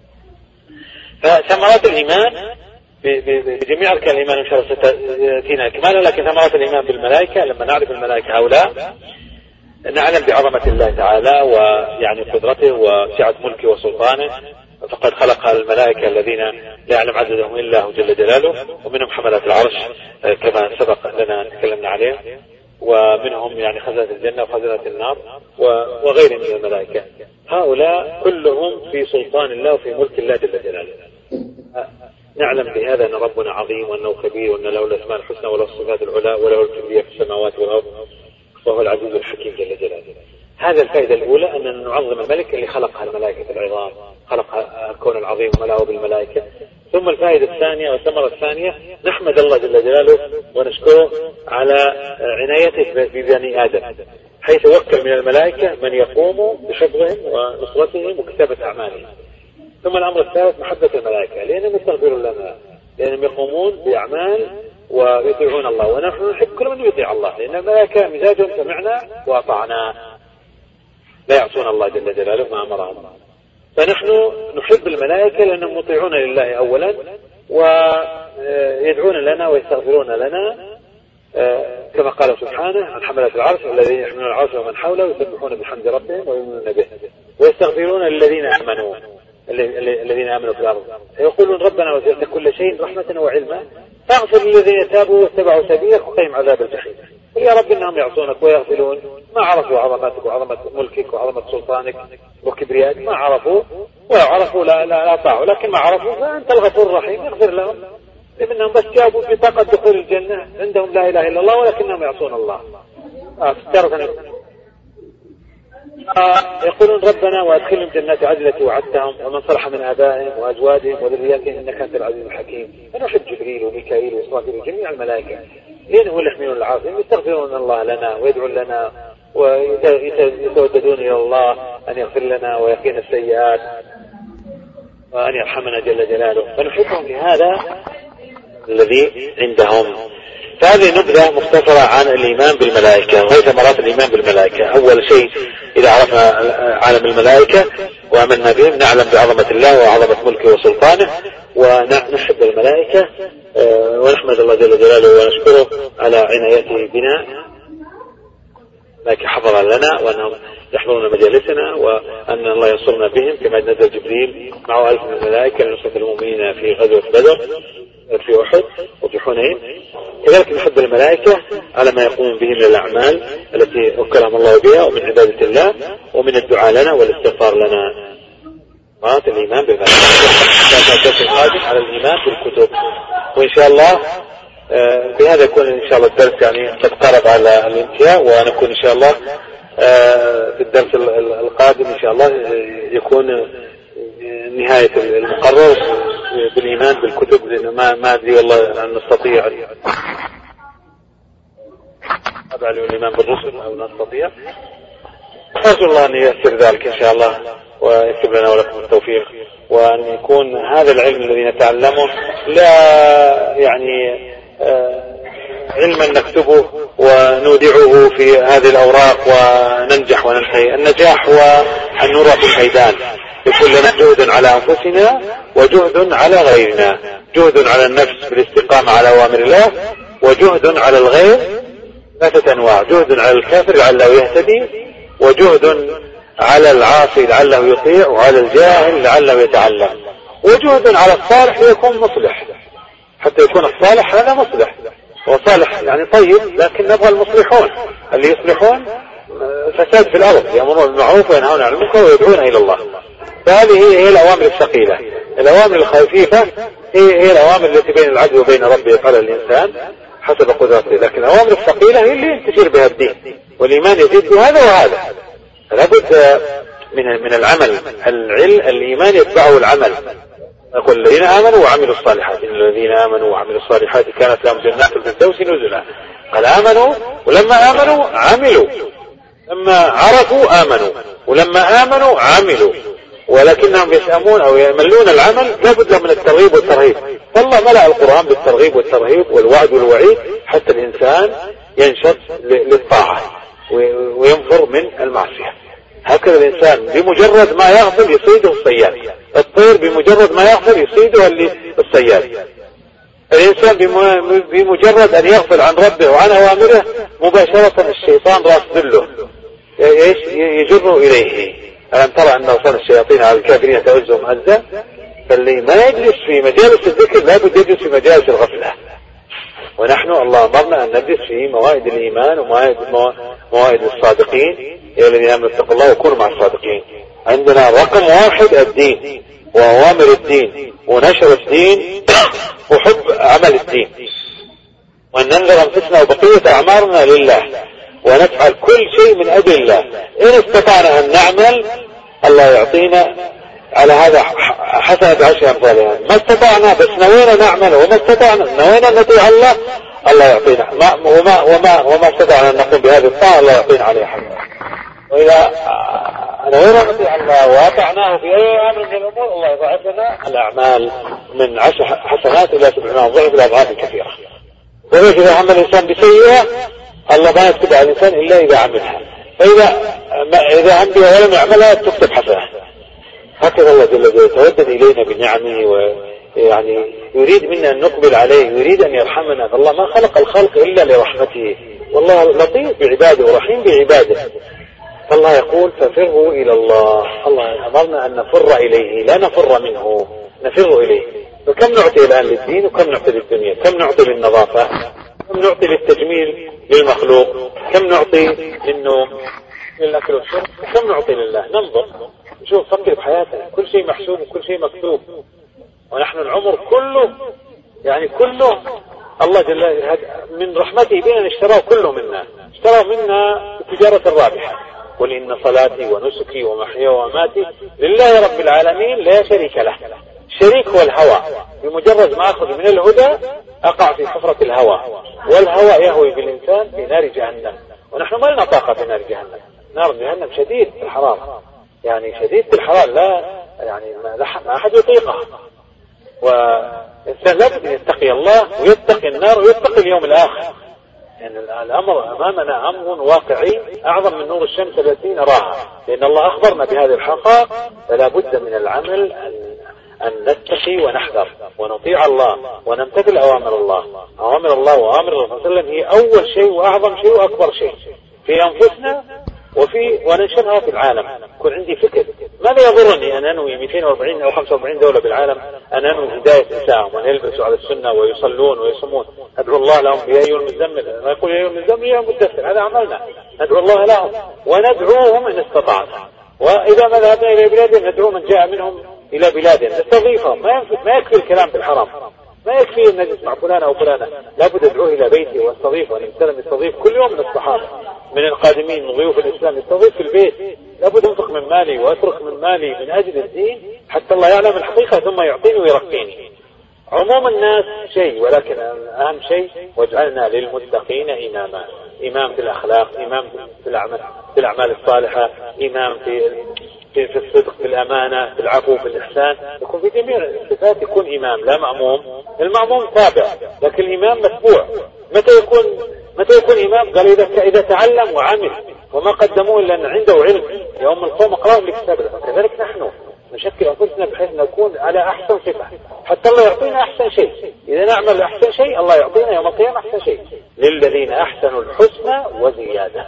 فثمرات الإيمان بجميع أركان الإيمان إن شاء الله ستأتينا كمالا، لكن ثمرات الإيمان بالملائكة لما نعرف الملائكة هؤلاء نعلم بعظمة الله تعالى ويعني قدرته وسعة ملكه وسلطانه. فقد خلق الملائكة الذين لا يعلم عددهم إلا هو جل جلاله، ومنهم حملة العرش كما سبق لنا تكلمنا عليه، ومنهم يعني خزنة الجنة وخزنة النار وغيرهم من الملائكة. هؤلاء كلهم في سلطان الله وفي ملك الله جل جلاله. نعلم بهذا أن ربنا عظيم وأنه كبير وأن له الأسماء الحسنى وله الصفات العلى وله الكبرياء في السماوات والأرض وهو العزيز الحكيم جل جلاله. هذا الفائدة الأولى، أن نعظم الملك اللي خلقها الملائكة العظام، خلق الكون العظيم وملأه بالملائكة. ثم الفائدة الثانية والثمرة الثانية نحمد الله جل جلاله ونشكره على عنايته ببني آدم، حيث وكل من الملائكة من يقوم بحفظهم ونصرتهم وكتابة أعمالهم. ثم الأمر الثالث محبة الملائكة، لأنهم يستغفرون لنا، لأنهم يقومون بأعمال ويطيعون الله، ونحن نحب كل من يطيع الله، لأن الملائكة مزاجهم سمعنا وأطعنا، لا يعصون الله جل جلاله ما أمرهم. فنحن نحب الملائكة لأنهم مطيعون لله أولا، ويدعون لنا ويستغفرون لنا، كما قال سبحانه عن حملة العرش الذين يحملون العرش ومن حوله يسبحون بحمد ربهم ويؤمنون به ويستغفرون للذين آمنوا الذين آمنوا في الأرض يقولون ربنا وسعت كل شيء رحمة وعلما فاغفر للذين تابوا واتبعوا سبيلك وقهم عذاب الجحيم. يا رب إنهم يعصونك ويغفلون، ما عرفوا عظمتك وعظمة ملكك وعظمة سلطانك وكبريائك، ما عرفوا، ولو عرفوا لا لا لا طاعوا، لكن ما عرفوا فأنت الغفور الرحيم اغفر لهم، لأنهم بس جابوا بطاقة دخول الجنة، عندهم لا إله إلا الله ولكنهم يعصون الله. آه آه يقولون ربنا وأدخلهم جنات عدن التي وعدتهم ومن صلح من آبائهم وأزواجهم وذرياتهم إنك أنت العزيز الحكيم. فنحب جبريل وميكائيل وإسرافيل وجميع الملائكة، لأن هم يحملون العرش، يستغفرون الله لنا ويدعون لنا ويتوددون إلى الله أن يغفر لنا ويقينا السيئات وأن يرحمنا جل جلاله، فنحبهم لهذا الذي عندهم. فهذه نبذة مختصرة عن الإيمان بالملائكة وهي ثمرات الإيمان بالملائكة. أول شيء إذا عرفنا عالم الملائكة وآمنا بهم نعلم بعظمة الله وعظمة ملكه وسلطانه ونحب الملائكة ونحمد الله جل جلاله ونشكره على عنايته بنا، لكن حفظ لنا وأنهم يحضرون مجالسنا وأن الله ينصرنا بهم كما نزل جبريل معه ألف من الملائكة لنصرة المؤمنين في غزوة بدر في أحد وفي حنين. كذلك نحب الملائكة على ما يقوم به من الأعمال التي وكلهم الله بها ومن عبادة الله ومن الدعاء لنا والاستغفار لنا. مرات الإيمان بالملائكة القادم على الإيمان بالكتب، وإن شاء الله بهذا يكون إن شاء الله الدرس يعني قد قرب على الانتهاء، ونكون إن شاء الله في الدرس القادم إن شاء الله يكون نهاية المقرر بالإيمان بالكتب، لأنه ما ما أدري والله أن نستطيع أبعد الإيمان بالرسل أو نستطيع. أرجو الله أن ييسر ذلك إن شاء الله ويكتب لنا ولكم التوفيق، وأن يكون هذا العلم الذي نتعلمه لا يعني علما نكتبه ونودعه في هذه الأوراق وننجح وننتهي. النجاح هو أن نرى في الميدان، يكون لنا جهد على أنفسنا وجهد على غيرنا، جهد على النفس بالاستقامة على أوامر الله، وجهد على الغير ثلاثة أنواع: جهد على الكافر لعله يهتدي، وجهد على العاصي لعله يطيع، وعلى الجاهل لعله يتعلم، وجهد على الصالح ليكون مصلح، حتى يكون الصالح هذا مصلح، وصالح يعني طيب، لكن نبغى المصلحون اللي يصلحون فساد في الأرض، يأمرون بالمعروف وينهون عن المنكر ويدعون إلى الله. فهذه هي الأوامر الثقيلة. الأوامر الخفيفة هي هي الأوامر التي بين العبد وبين ربه يفعلها الإنسان حسب قدرته، لكن الأوامر الثقيلة هي اللي تشير بها الدين، والإيمان يزيد بهذا وهذا. لابد من من العمل، العلم الإيمان يتبعه العمل. يقول الذين آمنوا وعملوا الصالحات، إن الذين آمنوا وعملوا الصالحات كانت لهم جنات الفردوس نزلا. قال آمنوا، ولما آمنوا عملوا، لما عرفوا آمنوا، ولما آمنوا عملوا، ولكنهم يسأمون أو يملون العمل. لابد من الترغيب والترهيب. فالله ملأ القرآن بالترغيب والترهيب والوعد والوعيد حتى الإنسان ينشط للطاعة وينفر من المعصية. هكذا الإنسان بمجرد ما يغفل يصيده الصياد، الطير بمجرد ما يغفل يصيده الصياد. الإنسان بمجرد أن يغفل عن ربه وعن أوامره مباشرة الشيطان راس ذله يجره إليه. ألم ترى أن أرسل الشياطين على الكافرين تعزهم عزا؟ فاللي ما يجلس في مجالس الذكر لابد يجلس في مجالس الغفلة. ونحن الله أمرنا أن ندرس في موائد الإيمان وموائد موائد الصادقين، يا الذين آمنوا اتقوا الله وكونوا مع الصادقين. عندنا رقم واحد الدين وأوامر الدين ونشر الدين وحب عمل الدين، وأن ننظر أنفسنا وبقية أعمارنا لله ونفعل كل شيء من أجل الله. إن استطعنا أن نعمل الله يعطينا على هذا حسنة بعشر أمثالها، ما استطعنا بس نوينا نعمل وما استطعنا نوينا نطيع الله الله يعطينا، ما وما وما وما استطعنا أن نقوم بهذه الطاعة الله يعطينا عليها حسنة. وإذا نوينا نطيع الله وأطعناه في أي أمر من الأمور الله يضاعف لنا الأعمال من عشر حسنات إلى سبعين ضعف إلى أضعاف كثيرة. ولكن إذا عمل الإنسان بسيئة الله ما يكتب على الإنسان إلا إذا عملها، فإذا إذا عمل ولم يعملها تكتب حسنة. هكذا الله جل جلاله يتودد إلينا بنعمه، ويعني يريد منا أن نقبل عليه، يريد أن يرحمنا. فالله ما خلق الخلق إلا لرحمته، والله لطيف بعباده ورحيم بعباده. فالله يقول ففروا إلى الله. الله أمرنا أن نفر إليه لا نفر منه، نفر إليه. فكم نعطي الآن للدين وكم نعطي للدنيا، كم نعطي للنظافة، كم نعطي للتجميل للمخلوق، كم نعطي للنوم للأكل والشرب، وكم نعطي لله. ننظر نشوف فكر بحياتنا، كل شيء محسوب وكل شيء مكتوب، ونحن العمر كله يعني كله الله جل من رحمته بنا اشتراه كله منا، اشتراه منا بتجارة الرابحة. قل إن صلاتي ونسكي ومحياي ومماتي لله رب العالمين لا شريك له. الشريك هو الهوى، بمجرد ما أخذ من الهدى أقع في حفرة الهوى، والهوى يهوي بالإنسان في نار جهنم، ونحن ما لنا طاقة في نار جهنم. نار جهنم شديد الحرارة، يعني شديد الحرارة، لا يعني ما أحد يطيقها. والإنسان لابد أن يتقي الله ويتقي النار ويتقي اليوم الآخر. يعني الأمر أمامنا أمر واقعي أعظم من نور الشمس التي نراها، لأن الله أخبرنا بهذه الحقائق. فلا بد من العمل أن أن نتقي ونحذر ونطيع الله ونمتثل أوامر الله. أوامر الله وأوامر الرسول صلى الله عليه وسلم هي أول شيء وأعظم شيء وأكبر شيء في أنفسنا وفي وننشرها في العالم. يكون عندي فكر ماذا يضرني أن أنوي مئتين وأربعين أو خمسة وأربعين دولة بالعالم أن أنوي هداية نسائهم وأن يلبسوا على السنة ويصلون ويصومون. أدعو الله لهم يا أيها المزمل، ما يقول يا أيها المزمل يا المدثر، هذا عملنا. ندعو الله لهم وندعوهم إن استطعنا، وإذا ما ذهبنا إلى بلادهم ندعو من جاء منهم إلى بلادهم نستضيفهم. ما ما يكفي الكلام في الحرام، ما يكفي أن نجلس مع فلان أو فلانة، لابد أدعوه إلى بيتي واستضيفه. والإنسان يستضيف كل يوم من الصحابة من القادمين من ضيوف الإسلام، يستضيف في البيت. لابد أنفق من مالي وأترك من مالي من أجل الدين حتى الله يعلم الحقيقة ثم يعطيني ويرقيني. عموم الناس شيء، ولكن أهم شيء واجعلنا للمتقين إماما. إمام في الأخلاق، إمام في الأعمال في الأعمال الصالحة، إمام في في في الصدق، في الأمانة، في العفو، في الإحسان. يكون في جميع الصفات يكون إمام لا مأموم. المأموم تابع لكن الإمام متبوع. متى يكون متى يكون إمام؟ قال إذا إذا تعلم وعمل وما قدموه إلا أن عنده علم. يوم القوم اقرأوا لكتاب الله. كذلك نحن نشكل أنفسنا بحيث نكون على أحسن صفة حتى الله يعطينا أحسن شيء. إذا نعمل أحسن شيء الله يعطينا يوم القيامة أحسن شيء. للذين أحسنوا الحسنى وزيادة.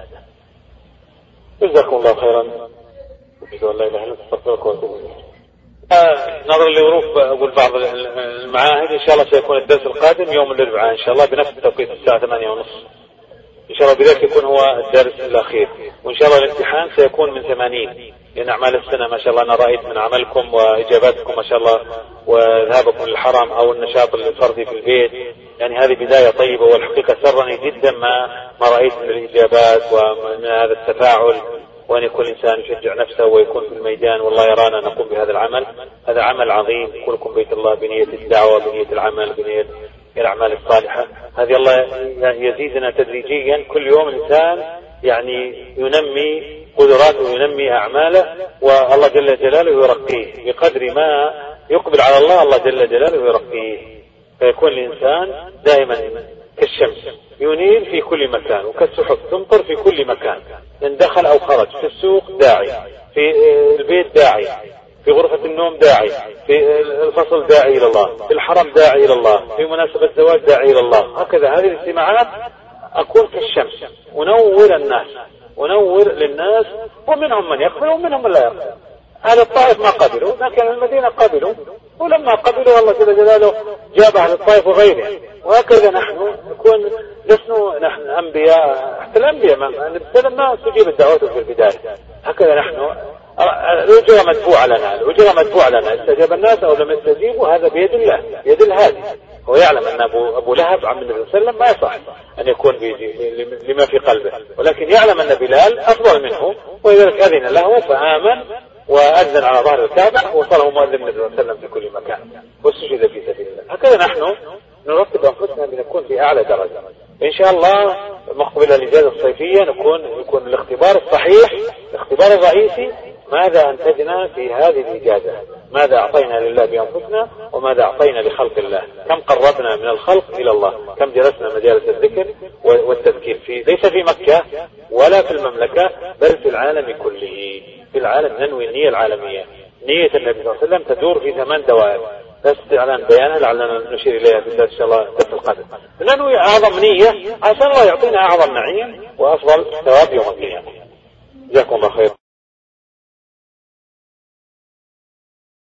جزاكم الله خيرا. لا إله إلا أنت أستغفرك وأتوب إليك. نظرا لظروف أقول بعض المعاهد إن شاء الله سيكون الدرس القادم يوم الأربعاء إن شاء الله بنفس التوقيت الساعة ثمانية ونصف إن شاء الله. بذلك يكون هو الدرس الأخير، وإن شاء الله الامتحان سيكون من ثمانين لأن أعمال السنة ما شاء الله. أنا رأيت من عملكم وإجاباتكم ما شاء الله وذهابكم للحرم أو النشاط الفردي في البيت، يعني هذه بداية طيبة. والحقيقة سرني جدا ما ما رأيت من الإجابات ومن هذا التفاعل، وأن يكون الإنسان يشجع نفسه ويكون في الميدان. والله يرانا نقوم بهذا العمل، هذا عمل عظيم. كلكم بيت الله بنية الدعوة، بنية العمل، بنية الأعمال الصالحة. هذه الله يزيدنا تدريجيا. كل يوم الإنسان يعني ينمي قدراته وينمي أعماله، والله جل جلاله يرقيه بقدر ما يقبل على الله. الله جل جلاله يرقيه، فيكون الإنسان دائما كالشمس ينير في كل مكان، وكالسحب تمطر في كل مكان. إن دخل أو خرج، في السوق داعي، في البيت داعي، في غرفة النوم داعي، في الفصل داعي إلى الله، في الحرم داعي إلى الله، في مناسبة زواج داعي إلى الله. هكذا هذه الاجتماعات أكون كالشمس ونور الناس ونور للناس، ومنهم من يقبل ومنهم من لا يقبل. أهل الطائف ما قبلوا، لكن المدينة قبلوا، ولما قبلوا الله جل جلاله جاب أهل الطائف وغيرهم. وهكذا نحن نكون لسنا نحن أنبياء، حتى الأنبياء ما ما استجيبت دعوتهم في البداية. هكذا نحن الأجر مدفوع لنا، الأجر مدفوع لنا، استجاب الناس أو لم يستجيبوا هذا بيد الله، بيد الهادي. هو يعلم أن أبو, أبو لهب عم النبي صلى الله عليه وسلم ما يصح أن يكون لما في قلبه، ولكن يعلم أن بلال أفضل منه، ولذلك أذن له فآمن وأذن على ظهر الكعبة وصله مؤذن النبي صلى الله عليه وسلم في كل مكان واستشهد في سبيل الله. هكذا نحن نرتب أنفسنا لنكون في أعلى درجة إن شاء الله. مقبل الإجازة الصيفية نكون يكون الاختبار الصحيح، الاختبار الرئيسي، ماذا أنتجنا في هذه الإجازة، ماذا أعطينا لله بأنفسنا وماذا أعطينا لخلق الله، كم قربنا من الخلق إلى الله، كم جلسنا مجالس الذكر والتذكير في ليس في مكة ولا في المملكة بل في العالم كله، في العالم ننوي النية العالمية، نية النبي صلى الله عليه وسلم تدور في ثمان دوائر، بس إعلان بيانها لعلنا نشير إليها في إن شاء الله في القدر. ننوي أعظم نية عشان الله يعطينا أعظم نعيم وأفضل ثواب يوم القيامة. جزاكم الله خير.